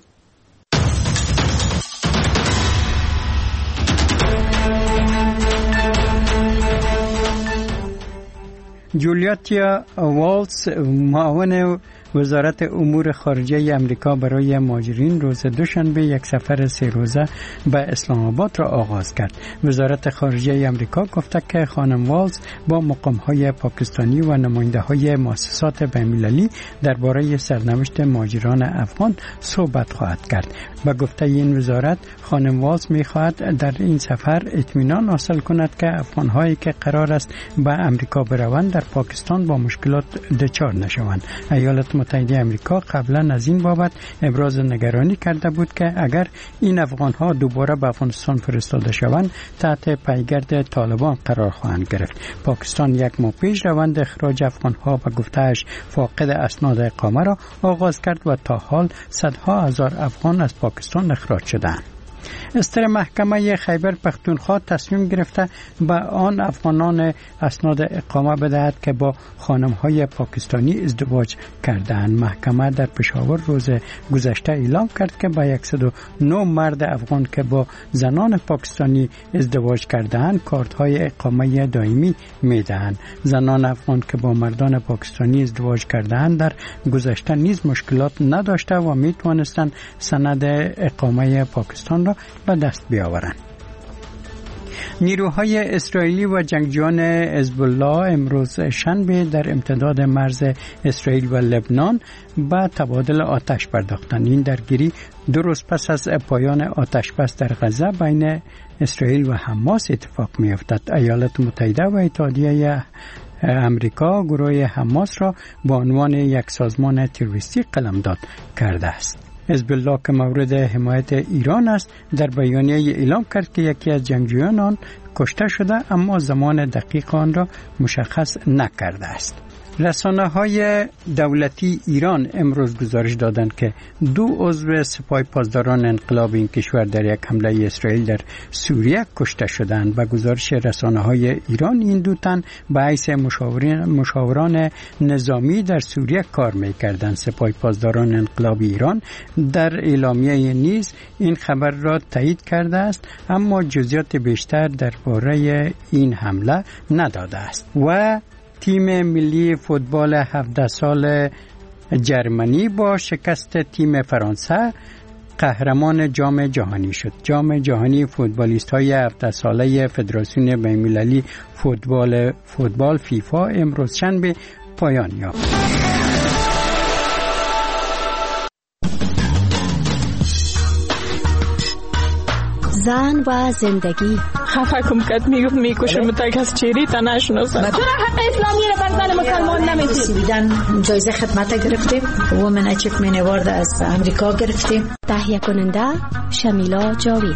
جولیاتیا والتز، معاون وزارت امور خارجه امریکا برای مهاجرین، روز دوشنبه یک سفر سه روزه به اسلام آباد را آغاز کرد. وزارت خارجه امریکا گفته که خانم والتز با مقام‌های پاکستانی و نماینده‌های مؤسسات بین‌المللی درباره سرنوشت مهاجران افغان صحبت خواهد کرد. با گفته این وزارت، خانم والتز می‌خواهد در این سفر اطمینان حاصل کند که افغان‌هایی که قرار است به امریکا بروند در پاکستان با مشکلات دچار نشوند. ایالات متحده آمریکا قبلا از این بابت ابراز نگرانی کرده بود که اگر این افغان‌ها دوباره به افغانستان فرستاده شوند تحت پیگرد طالبان قرار خواهند گرفت. پاکستان یک ماه پیش روند اخراج افغان‌ها به گفته‌اش فاقد اسناد اقامه را آغاز کرد و تا حال صدها هزار افغان از پاکستان اخراج شدند. استر محکمه خیبر پختونخوا تصمیم گرفته به آن افغانان اسناد اقامه بدهد که با خانم‌های پاکستانی ازدواج کردند. محکمه در پشاور روز گذشته اعلام کرد که به صد و نه مرد افغان که با زنان پاکستانی ازدواج کردند کارت‌های اقامه دائمی می‌دهند. زنان افغان که با مردان پاکستانی ازدواج کردند در گذشته نیز مشکلات نداشته و می‌توانستند سند اقامه پاکستان را به دست بیاورند. نیروهای اسرائیلی و جنگجویان حزب الله امروز شنبه در امتداد مرز اسرائیل و لبنان به تبادل آتش پرداختند. این درگیری دو روز پس از پایان آتش بس در غزه بین اسرائیل و حماس اتفاق می‌افتد. ایالات متحده و اتحادیه امریکا گروه حماس را با عنوان یک سازمان تروریستی قلمداد کرده است. حزب الله که مورد حمایت ایران است در بیانیه اعلام کرد که یکی از جنگجویان آن کشته شده، اما زمان دقیق آن را مشخص نکرده است. رسانه‌های دولتی ایران امروز گزارش دادند که دو عضو سپاه پاسداران انقلاب این کشور در یک حمله اسرائیل در سوریه کشته شدند. با گزارش رسانه‌های ایران این دو تن به حیث مشاوران نظامی در سوریه کار می‌کردند. سپاه پاسداران انقلاب ایران در اعلامیه نیز این خبر را تایید کرده است، اما جزئیات بیشتر درباره این حمله نداده است. و تیم ملی فوتبال هفده سال جرمنی با شکست تیم فرانسه قهرمان جام جهانی شد. جام جهانی فوتبالیست‌های هفده ساله فدراسیون بین‌المللی فوتبال فوتبال فیفا امروز شنبه پایان یافت. زن و زندگی. خفه کم کت میگفت میکشم تک از چیری تا نشناسم. چرا حق اسلامی را بر زن مسلمان نمیدید؟ سویدن جایزه خدمت گرفتیم. وومن اچیومنت اوارد از امریکا گرفتیم. تهیه کننده شمیلا جاوید.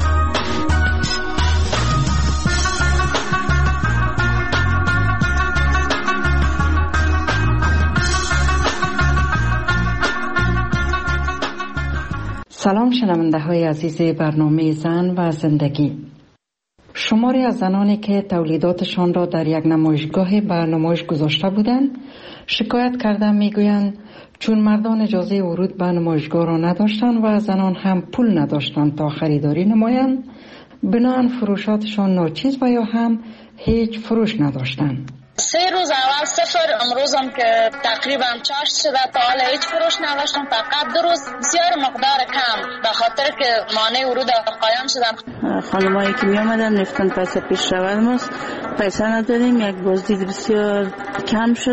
سلام شنونده های عزیز برنامه زن و زندگی. شماری از زنانی که تولیداتشان را در یک نمایشگاه به نمایش گذاشته بودند شکایت کرده میگویند چون مردان اجازه ورود به نمایشگاه را نداشتند و زنان هم پول نداشتند تا خریداری نمایند، بنابراین فروشاتشان ناچیز و یا هم هیچ فروش نداشتند. سه روز اول صفر، امروز هم که تقریبا چاشت شده تا حالا هیچ فروش نداشتم، فقط دو روز بسیار مقدار کم به خاطر که مانع ورود آقایان شدن. خانمایی که می آمدن رفتن پیسه پیش رود ماست، پیسه نداریم، یک بازدید بسیار کم شد.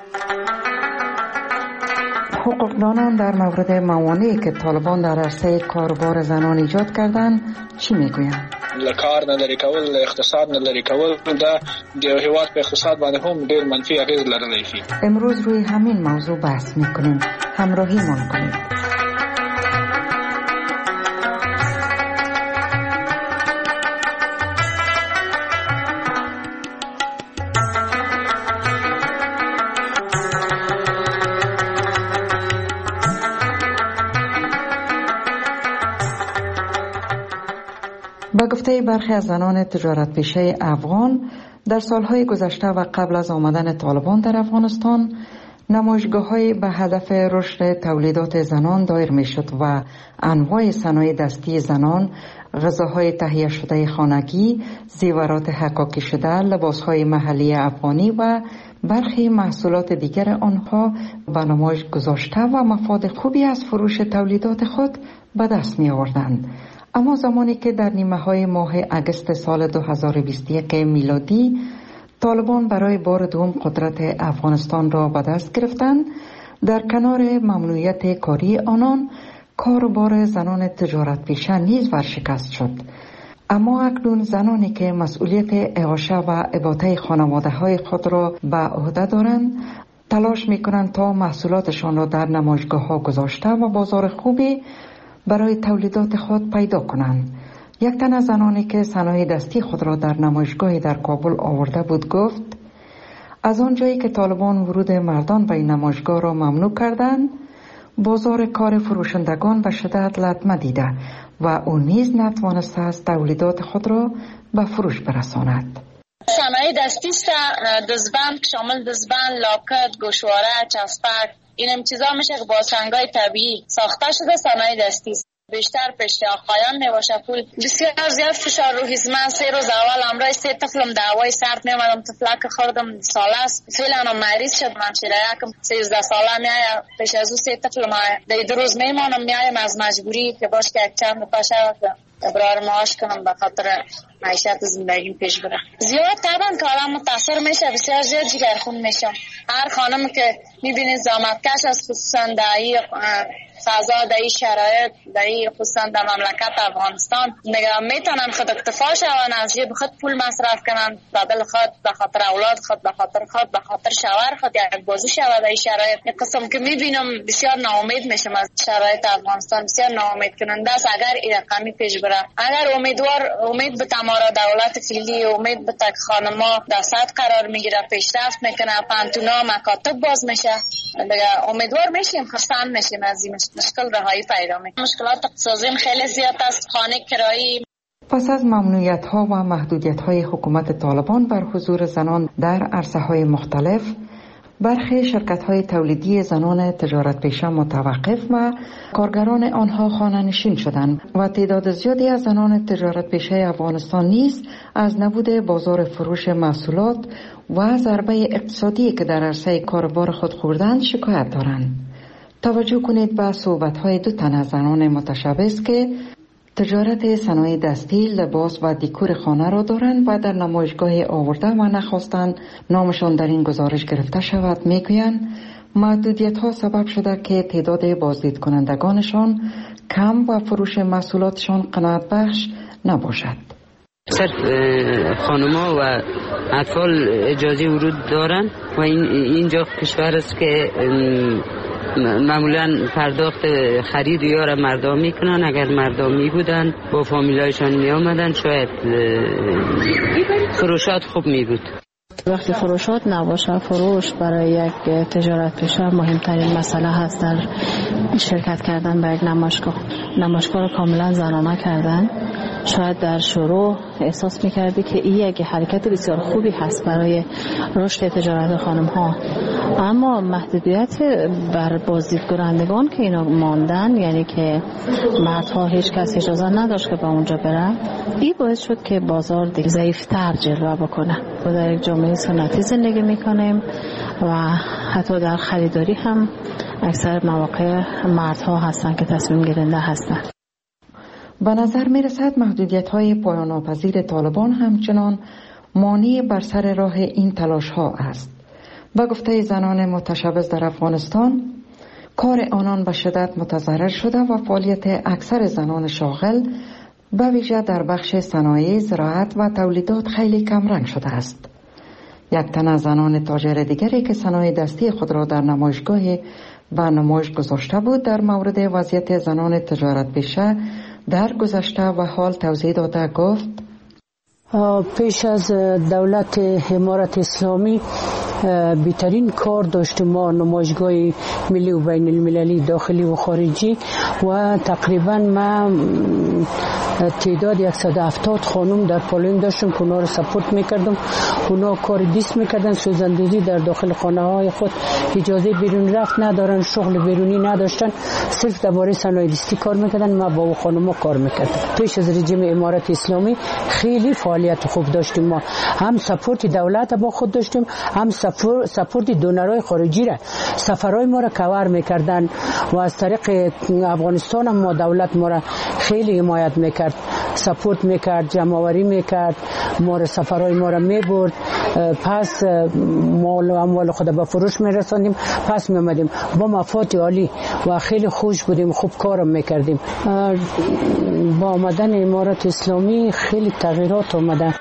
حقوقدانان در مورد موانعی که طالبان در عرصه کاروبار زنان ایجاد کردند چی میگویند؟ کار نداری کول، اقتصاد نداری کول، دا د هیواد په اقتصاد باندې هم ډېر منفي اغیز لرلی شي. امروز روی همین موضوع بحث میکنیم. همراهی مان کنید. با گفته برخی از زنان تجارت پیشه افغان، در سالهای گذشته و قبل از آمدن طالبان در افغانستان نمایشگاه‌های به هدف رشد تولیدات زنان دایر می‌شد و انواع صنایع دستی زنان، غذاهای تهیه شده خانگی، زیورات حکاکی شده، لباسهای محلی افغانی و برخی محصولات دیگر آنها به نمایش گذاشته و مفاد خوبی از فروش تولیدات خود به دست می آوردند. اما زمانی که در نیمه های ماه اگست سال دو هزار و بیست و یک میلادی طالبان برای بار دوم قدرت افغانستان را به دست گرفتند، در کنار ممنوعیت کاری آنان کاروبار زنان تجارت پیشه نیز ورشکست شد. اما اکنون زنانی که مسئولیت اعاشه و اباطه خانواده های خود را به عهده دارند تلاش می کنند تا محصولاتشان را در نمایشگاه ها گذاشته و بازار خوبی برای تولیدات خود پیدا کنند. یک تن از زنانی که صنایع دستی خود را در نمایشگاهی در کابل آورده بود گفت: از آنجایی که طالبان ورود مردان به این نمایشگاه را ممنوع کردند، بازار کار فروشندگان به شدت لطمه دیده و او نیز نتوانسته است تولیدات خود را به فروش برساند. صنایع دستی است، دزبند شامل دزبند، لاکت، گوشواره، چسبک، این هم چیزا میشه که با سنگای طبیعی ساخته شده صنایع دستی است. بیشتر پیش آقایان میباشه. پول بسیار زیاد فشار رو هیزمن. سه روز اول امرای سه طفلم دعوای سرد میامدم، طفلک خوردم ساله است، فعلا مریض شد. من شیرایکم سیزده ساله میایم، پیش از او سه طفل ما دو روز میمانم، میایم از مجبوری که باش که یک چند پاشه ابرار معاش کنم به خاطر معیشت زندگیم پیش بره. زیاد طبعا کارم متاثر میشه، بسیار زیاد جگرخون میشم. هر خانم که میبینید زحمتکش است، خصوصا در این فضا، در این شرایط، در این خصوصا در مملکت افغانستان نگاه میتونن خود اکتفا شون، از جیب خود پول مصرف کنن، بدل خود، به خاطر اولاد خود، به خاطر خود، به خاطر شوهر خود یک بازو شود. در این شرایط یک قسم که میبینم بسیار ناامید میشم از شرایط افغانستان، بسیار ناامید کننده است. اگر این رقمی پیش بره، اگر امیدوار امید به تمارا دولت فعلی، امید به تک خانما در سطح قرار میگیره، پیشرفت میکنه، پانتونا مکاتب باز میشه، دیگه امیدوار میشیم، خرسند میشیم از این مشکل رهایی پیدا میکنه. مشکلات اقتصادی خیلی زیاد است، خانه کرایی. پس از ممنوعیت ها و محدودیت های حکومت طالبان بر حضور زنان در عرصه های مختلف، برخی شرکت های تولیدی زنان تجارت پیشه متوقف و کارگران آنها خانه نشین شدند و تعداد زیادی از زنان تجارت پیشه افغانستان نیز از نبود بازار فروش محصولات و ضربه اقتصادی که در عرصه کاروبار خود خوردند شکایت دارند. توجه کنید به صحبت های دو تن از زنان متشبث که تجارت صنایع دستی، لباس و دیکور خانه را دارند و در نمایشگاه آورده و نخواستند نامشان در این گزارش گرفته شود. میگویند محدودیت ها سبب شده که تعداد بازدید کنندگانشان کم و فروش محصولاتشان قناعت بخش نباشد. صرف خانما و اطفال اجازه ورود دارند و این اینجا کشور است که معمولا پرداخت خرید یا را مردمی کنن. اگر مردمی بودن با فامیلایشان می آمدن شاید فروشات خوب می بود. وقتی فروشات نباشه، فروش برای یک تجارت پیشه مهمترین مسئله هست. در شرکت کردن به یک نمایشگاه نمایشگاه رو کاملا زنانه کردن شاید در شروع احساس میکردی که این یک حرکت بسیار خوبی هست برای رشد تجارت خانم ها، اما محدودیت بر بازدیدگرندگان که اینا ماندن، یعنی که مردها هیچ کس اجازه نداشت که به اونجا بره، این باعث شد که بازار دیگه ضعیفتر جلوه بکنه. ما در یک جامعه سنتی زندگی میکنیم و حتی در خریداری هم اکثر مواقع مردها هستن که تصمیم گیرنده هستن. به نظر می رسد محدودیت های پایان ناپذیر طالبان همچنان مانع بر سر راه این تلاش ها است. به گفته زنان متشبث در افغانستان، کار آنان به شدت متضرر شده و فعالیت اکثر زنان شاغل به ویژه در بخش صنایع، زراعت و تولیدات خیلی کمرنگ شده است. یک تن از زنان تاجر دیگری که صنایع دستی خود را در نمایشگاه به نمایش گذاشته بود، در مورد وضعیت زنان تجارت پیشه در گذشته و حال توضیح داده گفت: پیش از دولت امارت اسلامی بهترین کار داشتیم ما نمایشگاه ملی و بین المللی داخلی و خارجی و تقریبا ما تعداد صد و هفتاد خانم در پالین داشتم که اونا رو سپورت میکردم. اونا کار دیست میکردن، سوزندوزی در داخل خانه های خود، اجازه بیرون رفت ندارن، شغل بیرونی نداشتن، صرف درباره صنایع دستی کار میکردن. ما با خانم کار میکردم. پیش از رژیم امارت اسلامی خیلی فعالیت خوب داشتیم ما، هم سپورت دولت با خود داشتیم، هم سپورت دونرهای خارجی را، سفرهای ما را کور میکردن و از طریق افغانستان هم ما دولت ما را خیلی حمایت میکرد، سپورت میکرد، جمع‌آوری میکرد، ما را سفرهای ما را میبرد، پس مال و اموال خود به فروش میرساندیم، پس میامدیم با مفاد عالی و خیلی خوش بودیم، خوب کارم میکردیم. با آمدن امارت اسلامی خیلی تغییرات آمده.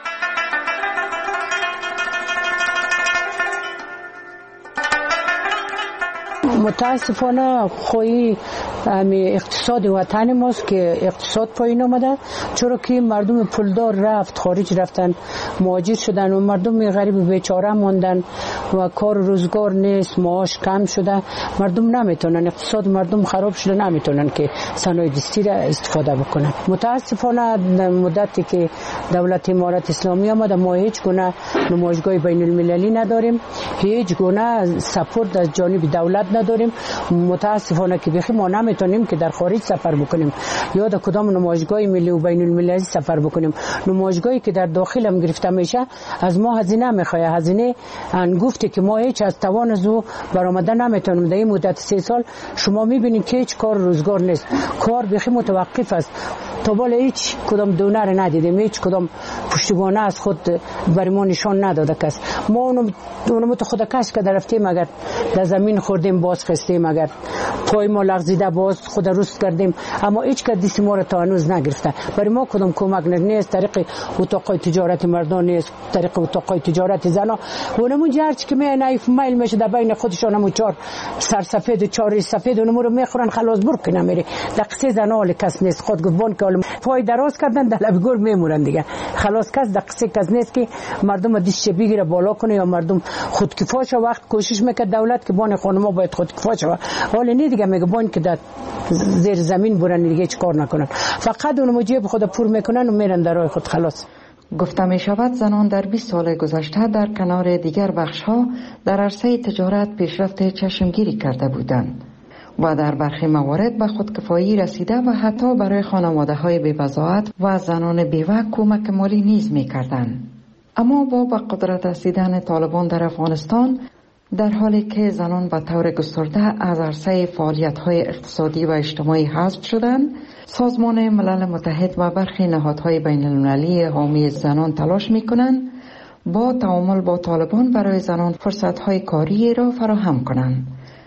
متاسفانه خوی امی اقتصاد وطن ماست که اقتصاد پایین آمده، چرا که مردم پولدار رفت خارج، رفتن مهاجر شدن و مردم غریب بیچاره ماندن و کار روزگار نیست، معاش کم شده، مردم نمیتونن، اقتصاد مردم خراب شده، نمیتونن که صنایع دستی را استفاده بکنن. متاسفانه مدتی که دولت امارت اسلامی آمده ما هیچ گونه نمایشگاه بین المللی نداریم، هیچ گونه سپورت از جانب دولت نداریم. متاسفانه که بخی ما نمیتونیم که در خارج سفر بکنیم یا در کدام نمایشگاه ملی و بین المللی سفر بکنیم. نمایشگاهی که در داخل هم گرفته میشه از ما هزینه میخواد، هزینه انگفته که ما هیچ از توان از او برآمده نمیتونیم. در این مدت سه سال شما میبینید که هیچ کار روزگار نیست، کار بخی متوقف است. تا بالا هیچ کدام دونر ندیدیم، هیچ کدام پشتیبانه از خود برای ما نشان نداده کس. ما اونم اونم تو خود کس که رفتیم، اگر در زمین خوردیم باز خستیم، اگر پای ما لغزیده باز خود رست کردیم، اما هیچ کس دست ما را تا هنوز نگرفته. برای ما کدام کمک نیست، طریق اتاقای تجارت مردان نیست، طریق اتاقای تجارت زنا. اونمون جرچ که می نایف مایل میشه در بین خودشون، همون چهار سرسفید و چهار سفید اونم رو میخورن، خلاص برک نمیری. دقیقه زنا حال کس نیست، خود گفتن که پای دراز کردن در لب گل میمونن دیگه، خلاص کس دقیقه کس نیست که مردم دستش بگیره بالا کنه یا مردم خودکفا شه. وقت کوشش میکرد دولت که بان خانم‌ها باید خودکفا شه، حالا نه دیگه میگه بان که در زیر زمین برن دیگه هیچ کار نکنن، فقط اونم جیب خود پر میکنن و میرن در راه خود. خلاص گفته می شود زنان در بیست سال گذشته در کنار دیگر بخش‌ها در عرصه تجارت پیشرفت چشمگیری کرده بودند و در برخی موارد به خودکفایی رسیده و حتی برای خانواده‌های بی‌وضاحت و زنان بیوه کمک مالی نیز می‌کردند. اما با به قدرت رسیدن طالبان در افغانستان، در حالی که زنان به طور گسترده از عرصه فعالیت‌های اقتصادی و اجتماعی حذف شدند، سازمان ملل متحد و برخی نهادهای بین‌المللی حامی زنان تلاش می‌کنند با تعامل با طالبان برای زنان فرصت‌های کاری را فراهم کنند.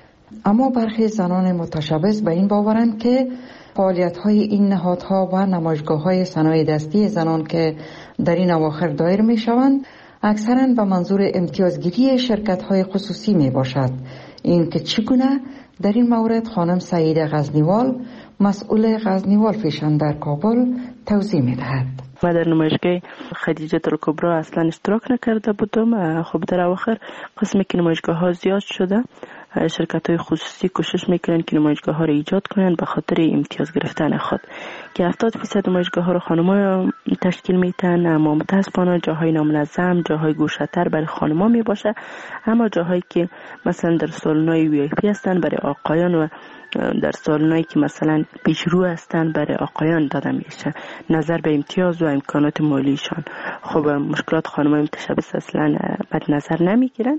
اما برخی زنان متشبث به این باورند که فعالیت‌های این نهادها و نمایشگاه‌های صنایع دستی زنان که در این اواخر دایر می‌شوند اکثراً به منظور امتیازگیری شرکت‌های خصوصی میباشد. این که چگونه در این مورد خانم سعید غزنیوال، مسئول غزنیوال فیشن در کابل، توضیح می‌دهد. ما در نمایشگاه خدیجه الکبری اصلا اشتراک نکرده بودم. خب در اواخر قسمی که نمایشگاه ها زیاد شده شرکت های خصوصی کوشش میکنن که نمایشگاه ها رو ایجاد کنن به خاطر امتیاز گرفتن خود، که هفتاد فیصد نمایشگاه ها رو خانم‌ها تشکیل میتن، اما متاسفانه جاهای نامنظم، جاهای گوشه‌تر برای خانم‌ها میباشه، اما جاهایی که مثلا در سالن‌های وی آی پی هستن برای آقایان و در سالنایی که مثلا پیشرو هستن برای آقایان داده میشه، نظر به امتیاز و امکانات مالیشان. خب مشکلات خانم‌های متشبث اصلا بد نظر نمیگیرن.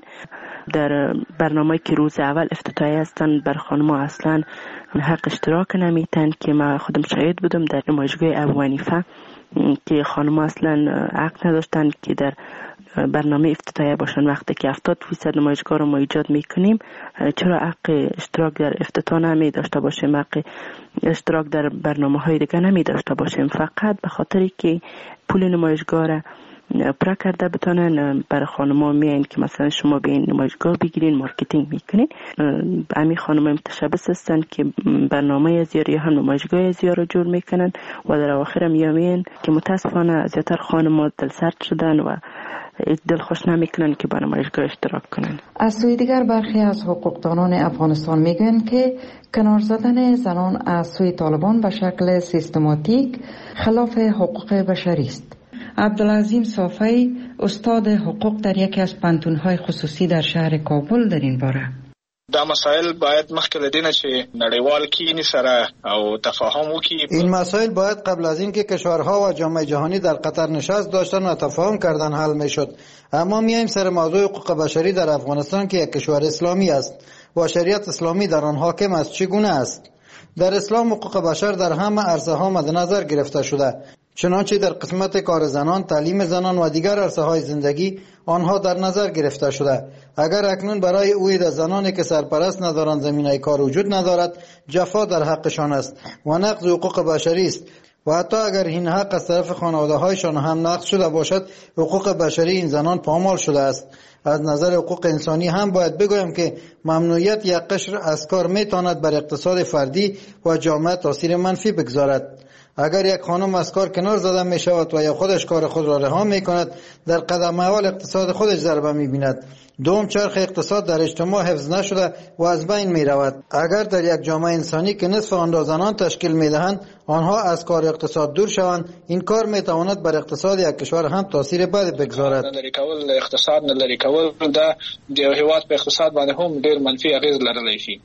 در برنامه‌ای که روز اول افتتاحیه هستن بر خانم‌ها اصلا حق اشتراک نمیتن، که من خودم شاهد بودم در نمایشگاه ابو حنیفه که خانم‌ها اصلا حق نداشتن که در برنامه افتتاحیه باشن. وقتی که هفتاد فیصد نمایشگاه رو ما ایجاد میکنیم، چرا حق اشتراک در افتتاح نمی داشته باشیم، حق اشتراک در برنامه های دیگه نمی داشته باشیم؟ فقط به خاطری که پول نمایشگاه را پرا کرده بتونن برای خانم‌ها میاین که مثلا شما به این نمایشگاه بگیرین، مارکتینگ میکنین. همین خانم‌ها متشبث هستن که برنامه از یا هم نمایشگاه از رو جور میکنن و در اواخر میامین که متاسفانه زیاتر خانم‌ها دلسرد شدن و دل خوش نمیکنن که با نمایشگاه اشتراک کنن. از سوی دیگر برخی از حقوقدانان افغانستان میگن که کنار زدن زنان از سوی طالبان به شکل سیستماتیک خلاف حقوق بشری است. عبدالعظیم صافی، استاد حقوق در یکی از پانتون‌های خصوصی در شهر کابل، در این باره: دا مسائل باید مخکې له دې نه چې نړیوال کینی سره او تفاهم وکړي. این مسائل باید قبل از اینکه کشورها و جامعه جهانی در قطر نشست داشتن و تفاهم کردن حل میشد. اما میایم سر موضوع حقوق بشری در افغانستان که یک کشور اسلامی است و شریعت اسلامی در آن حاکم است. چگونه است؟ در اسلام حقوق بشر در همه عرصه ها مد نظر گرفته شده، چنانچه در قسمت کار زنان، تعلیم زنان و دیگر عرصه های زندگی آنها در نظر گرفته شده. اگر اکنون برای اوید زنانی که سرپرست ندارند زمینه کار وجود ندارد، جفا در حقشان است و نقض حقوق بشری است. و حتی اگر این حق از طرف خانواده هایشان هم نقض شده باشد، حقوق بشری این زنان پامال شده است. از نظر حقوق انسانی هم باید بگویم که ممنوعیت یک قشر از کار میتواند بر اقتصاد فردی و جامعه تاثیر منفی بگذارد. اگر یک خانم از کار کنار زده می شود و یا خودش کار خود را رها می کند، در قدم اول اقتصاد خودش ضربه می بیند. دوم، چرخ اقتصاد در اجتماع حفظ نشده و از بین می رود. اگر در یک جامعه انسانی که نصف آن را زنان تشکیل می دهند آنها از کار اقتصاد دور شوند، این کار می تواند بر اقتصاد یک کشور هم تاثیر بد بگذارد. لري کول اقتصاد نه لري کول دا د هیواد په اقتصاد باندې هم ډیر منفي اغیز لرلی شي.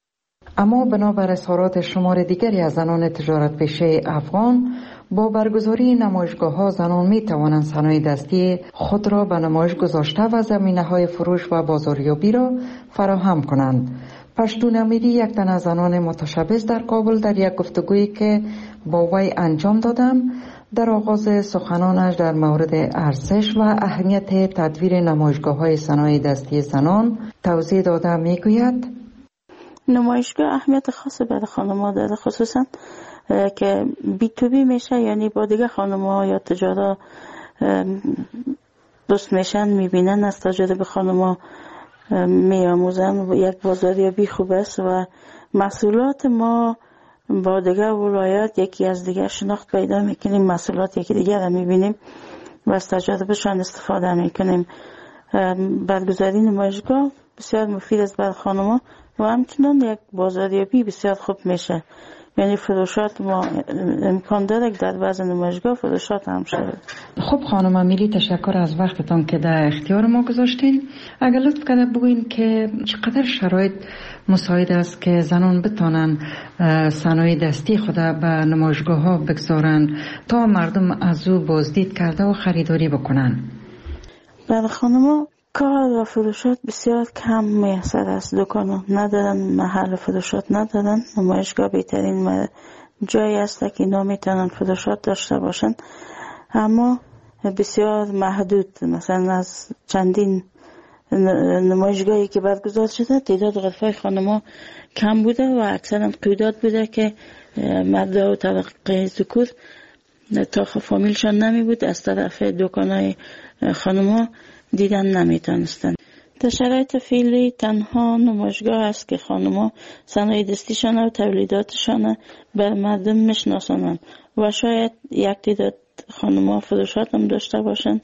اما بنابر اظهارات شمار دیگری از زنان تجارت پیشه افغان، با برگزاری نمایشگاه ها زنان می توانند صنایع دستی خود را به نمایش گذاشته و زمینه های فروش و بازاریابی را فراهم کنند. پشتون امیری، یک تن از زنان متشبث در کابل، در یک گفتگویی که با وی انجام دادم در آغاز سخنانش در مورد ارزش و اهمیت تدویر نمایشگاه های صنایع دستی زنان توضیح داده می گوید: نمایشگاه اهمیت خاصی برای خانم‌ها داره، خصوصا که بی تو بی میشه، یعنی با دیگه خانم‌ها یا تجارت دوست میشن، میبینن، از تجربه خانم‌ها میاموزن. یک بازاریابی خوب است و محصولات ما با دیگه ولایات یکی از دیگه شناخت پیدا میکنیم، محصولات یکی دیگه رو میبینیم و از تجربهشان استفاده میکنیم. برگزاری نمایشگاه بسیار مفید است برای خانم‌ها و همچنان یک بازاریابی بسیار خوب میشه، یعنی فروشات ما امکان داره که در وزن نمایشگاه فروشات هم شده. خب خانم امیری، تشکر از وقتتان که در اختیار ما گذاشتین. اگر لطف کرده بگوین که چقدر شرایط مساعد است که زنان بتانن صنایع دستی خود به نمایشگاه ها بگذارن تا مردم از او بازدید کرده و خریداری بکنن؟ برای خانم کار و فروشات بسیار کم میسر است. دکان ندارن، محل فروشات ندارن. نمایشگاه بهترین جایی است که اینا میتونن فروشات داشته باشن، اما بسیار محدود. مثلا از چندین نمایشگاهی که برگزار شده تعداد غرفه خانم‌ها کم بوده و اکثرا قیودات بوده که مردا و طبقه ذکور تا فامیلشان نمی بود از طرف دکان‌های خانم‌ها دیدن نمیتونستن. در شرایط فعلی تنها نمایشگاه است که خانم‌ها صنایع دستیشان و تولیداتشان بر مردم میشناسانند و شاید یک تعداد خانم‌ها فروشات هم داشته باشند،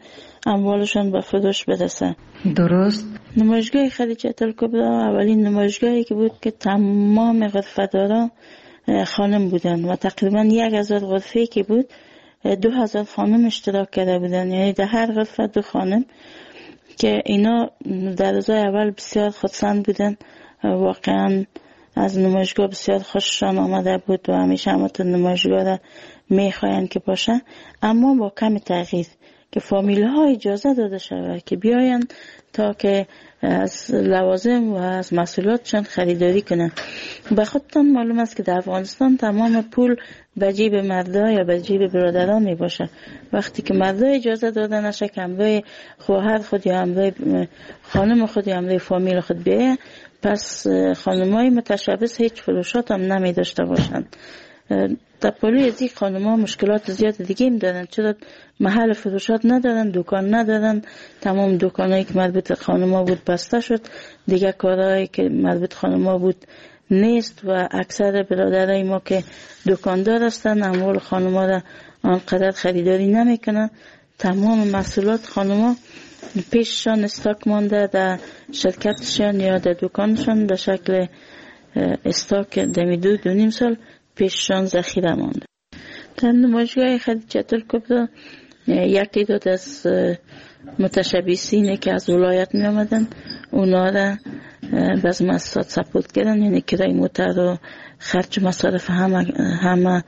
اموالشان به فروش برسه. درست. نمایشگاه خدیجه الکبری اولین نمایشگاهی که بود که تمام غرفه‌دارا خانم بودن و تقریبا یک هزار غرفه که بود دو هزار خانم اشتراک کرده بودن، یعنی در هر غرفه دو خانم که اینا در روزای اول بسیار خودسند بودن. واقعا از نمایشگاه بسیار خوششان آمده بود و همیشه همتون نمایشگاه را میخواین که باشه، اما با کم تغییر که فامیل ها اجازه داده شود که بیاین تا که از لوازم و از محصولاتشان خریداری کنن. به خودتان معلوم است که در افغانستان تمام پول به جیب مردا یا به جیب برادران می باشه. وقتی که مردا اجازه داده نشه که همراه خواهر خود یا همراه خانم خود یا همراه فامیل خود بیایه، پس خانمای متشبث هیچ فروشات هم نمی داشته باشند. در پلی از این خانم ها مشکلات زیاد دیگه هم دارن، چرا محل فروشات ندارن، دکان ندارن، تمام دکانایی که مربوط خانم ها بود بسته شد، دیگه کارهایی که مربوط خانم ها بود نیست و اکثر برادرای ما که دکاندار هستن اموال خانم ها را آنقدر خریداری نمیکنن. تمام محصولات خانم ها پیششان استاک مانده در شرکتشان یا در دکانشان به شکل استاک دمی دو دو نیم سال پیششان ذخیره مانده. در نمایشگاه خدیجه الکبری یک تعداد از متشبثینی که از ولایت می آمدن اونا را باز مصرف سپورت کردن، یعنی کرای موتر و خرج مصارف همه همه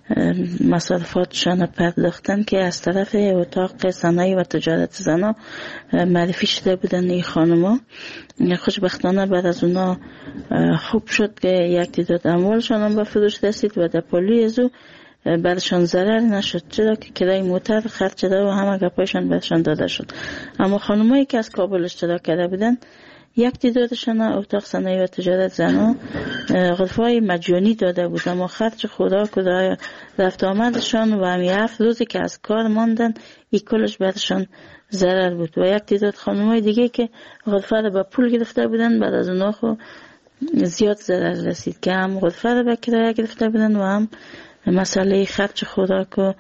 مصارفاتشان پرداختن که از طرف اتاق صنایع و تجارت زنا معرفی شده بودن این خانما. خوشبختانه بعد از اونا خوب شد که یک تعداد اموالشان هم به فروش رسید و در پلی ازو برشان ضرر نشد، چرا که کرای موتر خرج شده و همه گپایشان برشان داده شد. اما خانمایی که از کابل اشتراک کرده بودن یک تعدادشان اتاق صنایع و تجارت زنا غرفه‌های مجانی داده بود، اما خرج خوراک و رفت آمدشان و همی هفت روزی که از کار ماندن ای کلش برشان ضرر بود. و یک تعداد خانم‌های دیگه که غرفه رو به پول گرفته بودن بعد از اونها خو زیاد ضرر رسید که هم غرفه رو به کرایه گرفته بودن و هم مسئله خرج خوراک و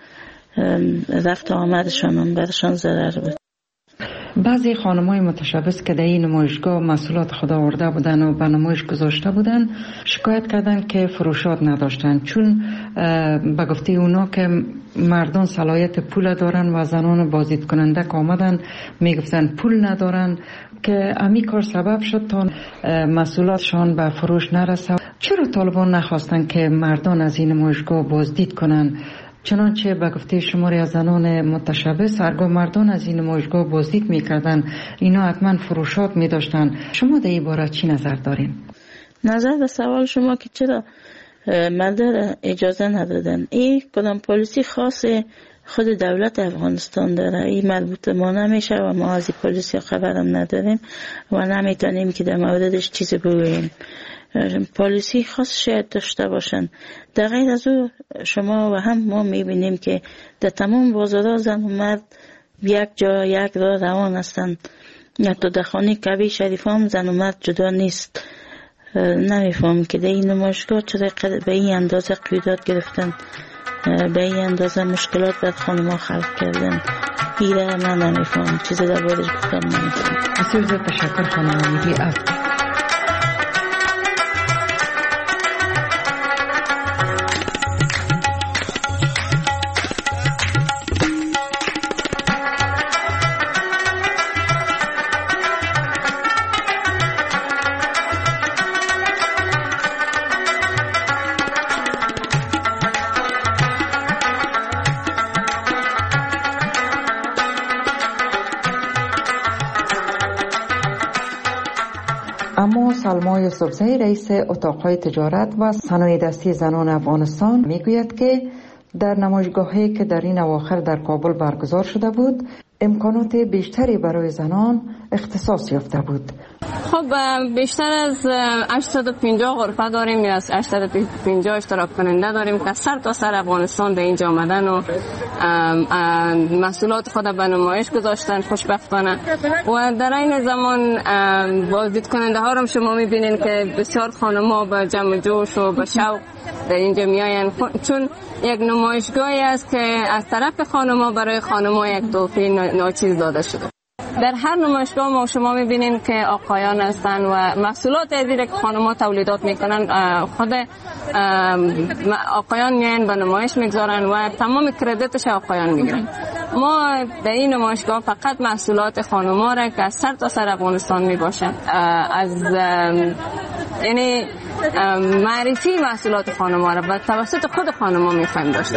رفت آمدشان هم برشان ضرر بود. بعضی خانم‌های متشبث که در این نمایشگاه محصولات خود آورده بودن و به نمایش گذاشته بودن شکایت کردن که فروشات نداشتن، چون به گفته اونا که مردان صلاحیت پول دارن و زنان بازدید کننده که آمدن میگفتن پول ندارن، که امی کار سبب شد تا محصولاتشان به فروش نرسه. چرا طالبان نخواستن که مردان از این نمایشگاه بازدید کنن؟ چنانچه به گفته شماری از زنان متشبث هرگاه مردان از این نمایشگاه بازدید میکردن اینا حتما فروشات میداشتن. شما در این باره چی نظر دارین؟ نظر به سوال شما که چرا مردان اجازه ندادن، این کدام پالیسی خاص خود دولت افغانستان داره، این مربوط ما نمیشه و ما از این پالیسی خبرم نداریم و نمیتونیم که در موردش چیزی بگوییم. پالیسی خاص شاید داشته باشن. در غیر از او شما و هم ما میبینیم که در تمام بازارها زن و مرد یک جا یک راه روان هستند. حتی در خانه کعبه شریف هم زن و مرد جدا نیست. نمیفهم که در این نمایشگاه چرا به این اندازه قیودات گرفتن، به این اندازه مشکلات بر خانم‌ها خلق کردن. ایره من نمیفهم، چیزی در باردش گفتم نمیفهم. بسیار زیاد تشکر خانم امیدی. از اما سلما یوسفزئی رئیس اتاقهای تجارت و صنایع دستی زنان افغانستان میگوید که در نمایشگاهی که در این اواخر در کابل برگزار شده بود امکانات بیشتری برای زنان اختصاص یافته بود. خب بیشتر از هشتصد و پنجاه غرفه داریم یا از هشتصد و پنجاه اشتراک کننده داریم که سر تا سر افغانستان به اینجا آمدن و محصولات خود به نمایش گذاشتن خوشبختانه. و در این زمان بازدید کننده ها رو شما میبینین که بسیار خانم‌ها با جمع جوش و با شوق در اینجا میاین، چون یک نمایشگاهی است که از طرف خانم‌ها برای خانم‌ها یک تحفه ناچیز داده شده. در هر نمایشگاه ما شما میبینین که آقایان هستن و محصولات ازی که خانم‌ها تولیدات میکنن خود آقایان میان به نمایش میگذارن و تمام کردیتش آقایان میگیرن. ما در این نمایشگاه فقط محصولات خانم‌ها را که از سر تا سر افغانستان میباشن از یعنی معرفی محصولات خانم‌ها را و توسط خود خانم‌ها میخوایم داشته.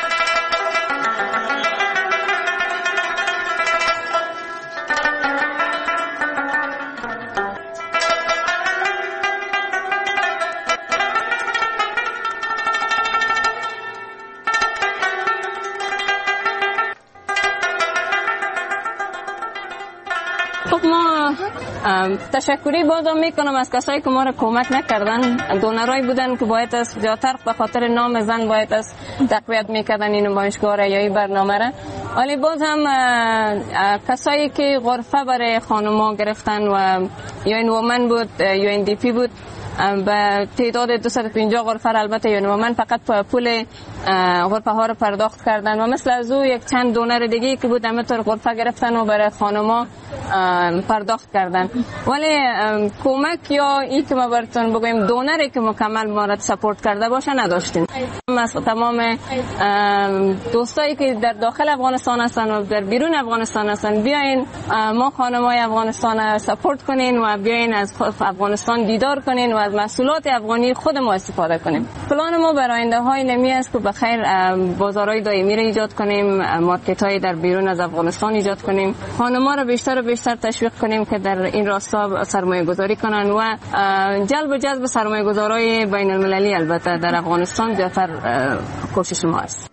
خب ما تشکری بازم میکنم از کسایی که ما را کمک نکردن. دونرایی بودن که باید از زیادتر به خاطر نام زن باید از تقویت میکردن این نمایشگاه را یا این برنامه را، ولی باز هم کسایی که غرفه برای خانم‌ها گرفتن و یا این وومن بود یا این دی پی بود به تعداد دویست و پنجاه غرفه البته یا من فقط پول غرفه ها رو پرداخت کردن و مثل از او یک چند دونر دیگه که بود همینطور غرفه گرفتن و برای خانما پرداخت کردن. ولی کمک یا ای که ما براتون بگویم دونری که مکمل ما را سپورت کرده باشه نداشتیم. مثلا تمام دوستایی که در داخل افغانستان هستن و در بیرون افغانستان هستن بیاین ما خانمای افغانستان سپورت کنین و بیاین از افغانستان دیدار کنین و از محصولات افغانی خود ما استفاده کنیم. پلان ما برای آینده های نمی است که بخیر بازارهای دائمی را ایجاد کنیم، مارکت های در بیرون از افغانستان ایجاد کنیم، خانم‌ها را بیشتر و بیشتر تشویق کنیم که در این راستا سرمایه گذاری کنن و جلب و جذب سرمایه گذارای بین المللی البته در افغانستان زیادتر کوشش ما است.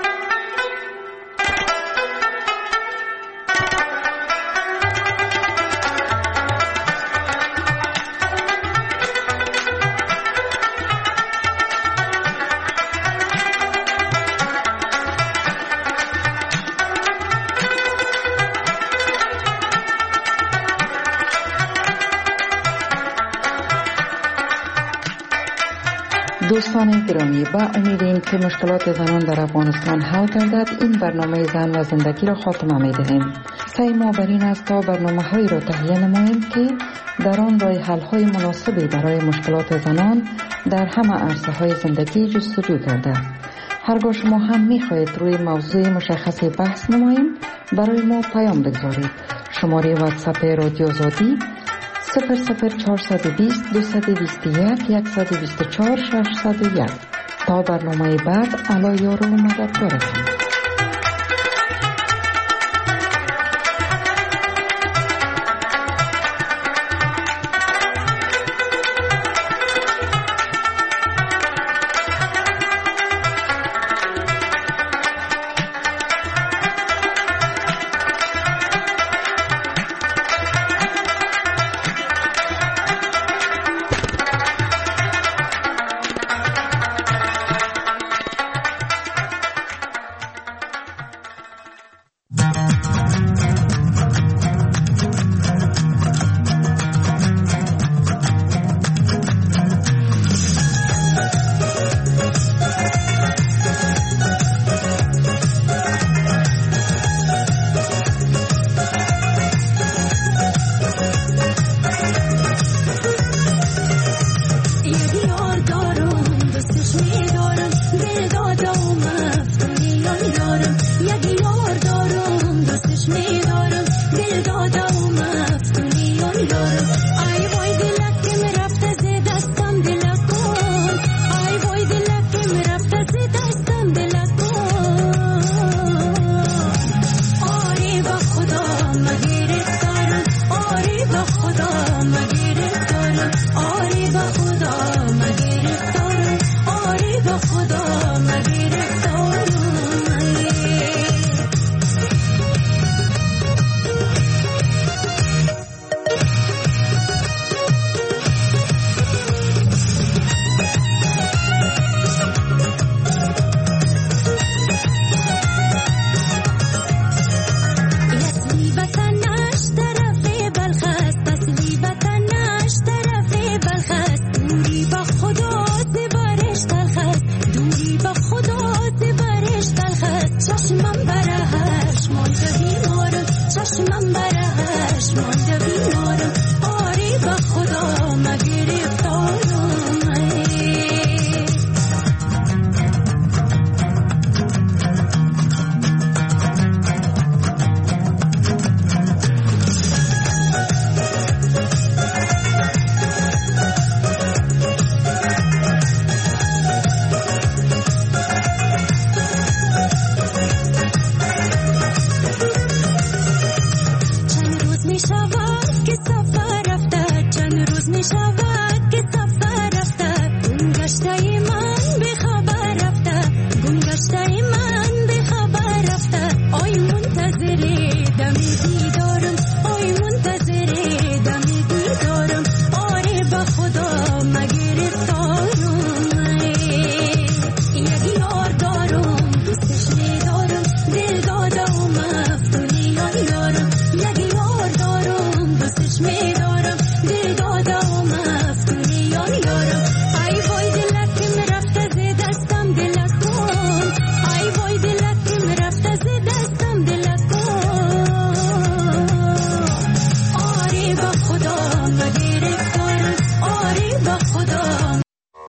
دوستان گرامی، با امیدیم که مشکلات زنان در افغانستان حل گردد این برنامه زن و زندگی را خاتمه می دهیم. سعی ما بر این است تا برنامه هایی را تهیه نماییم که در آن راه حل های مناسبی برای مشکلات زنان در همه عرصه های زندگی جستجو گردد. هرگاه شما هم می خواهید روی موضوع مشخصی بحث نماییم برای ما پیام بگذارید. شماره واتساپ رادیو آزادی صفر صفر چهارصد و بیست دویست و بیست و یک صد و بیست و چهار ششصد و یک. تا برنامه بعد، علی یار و مددگارتون.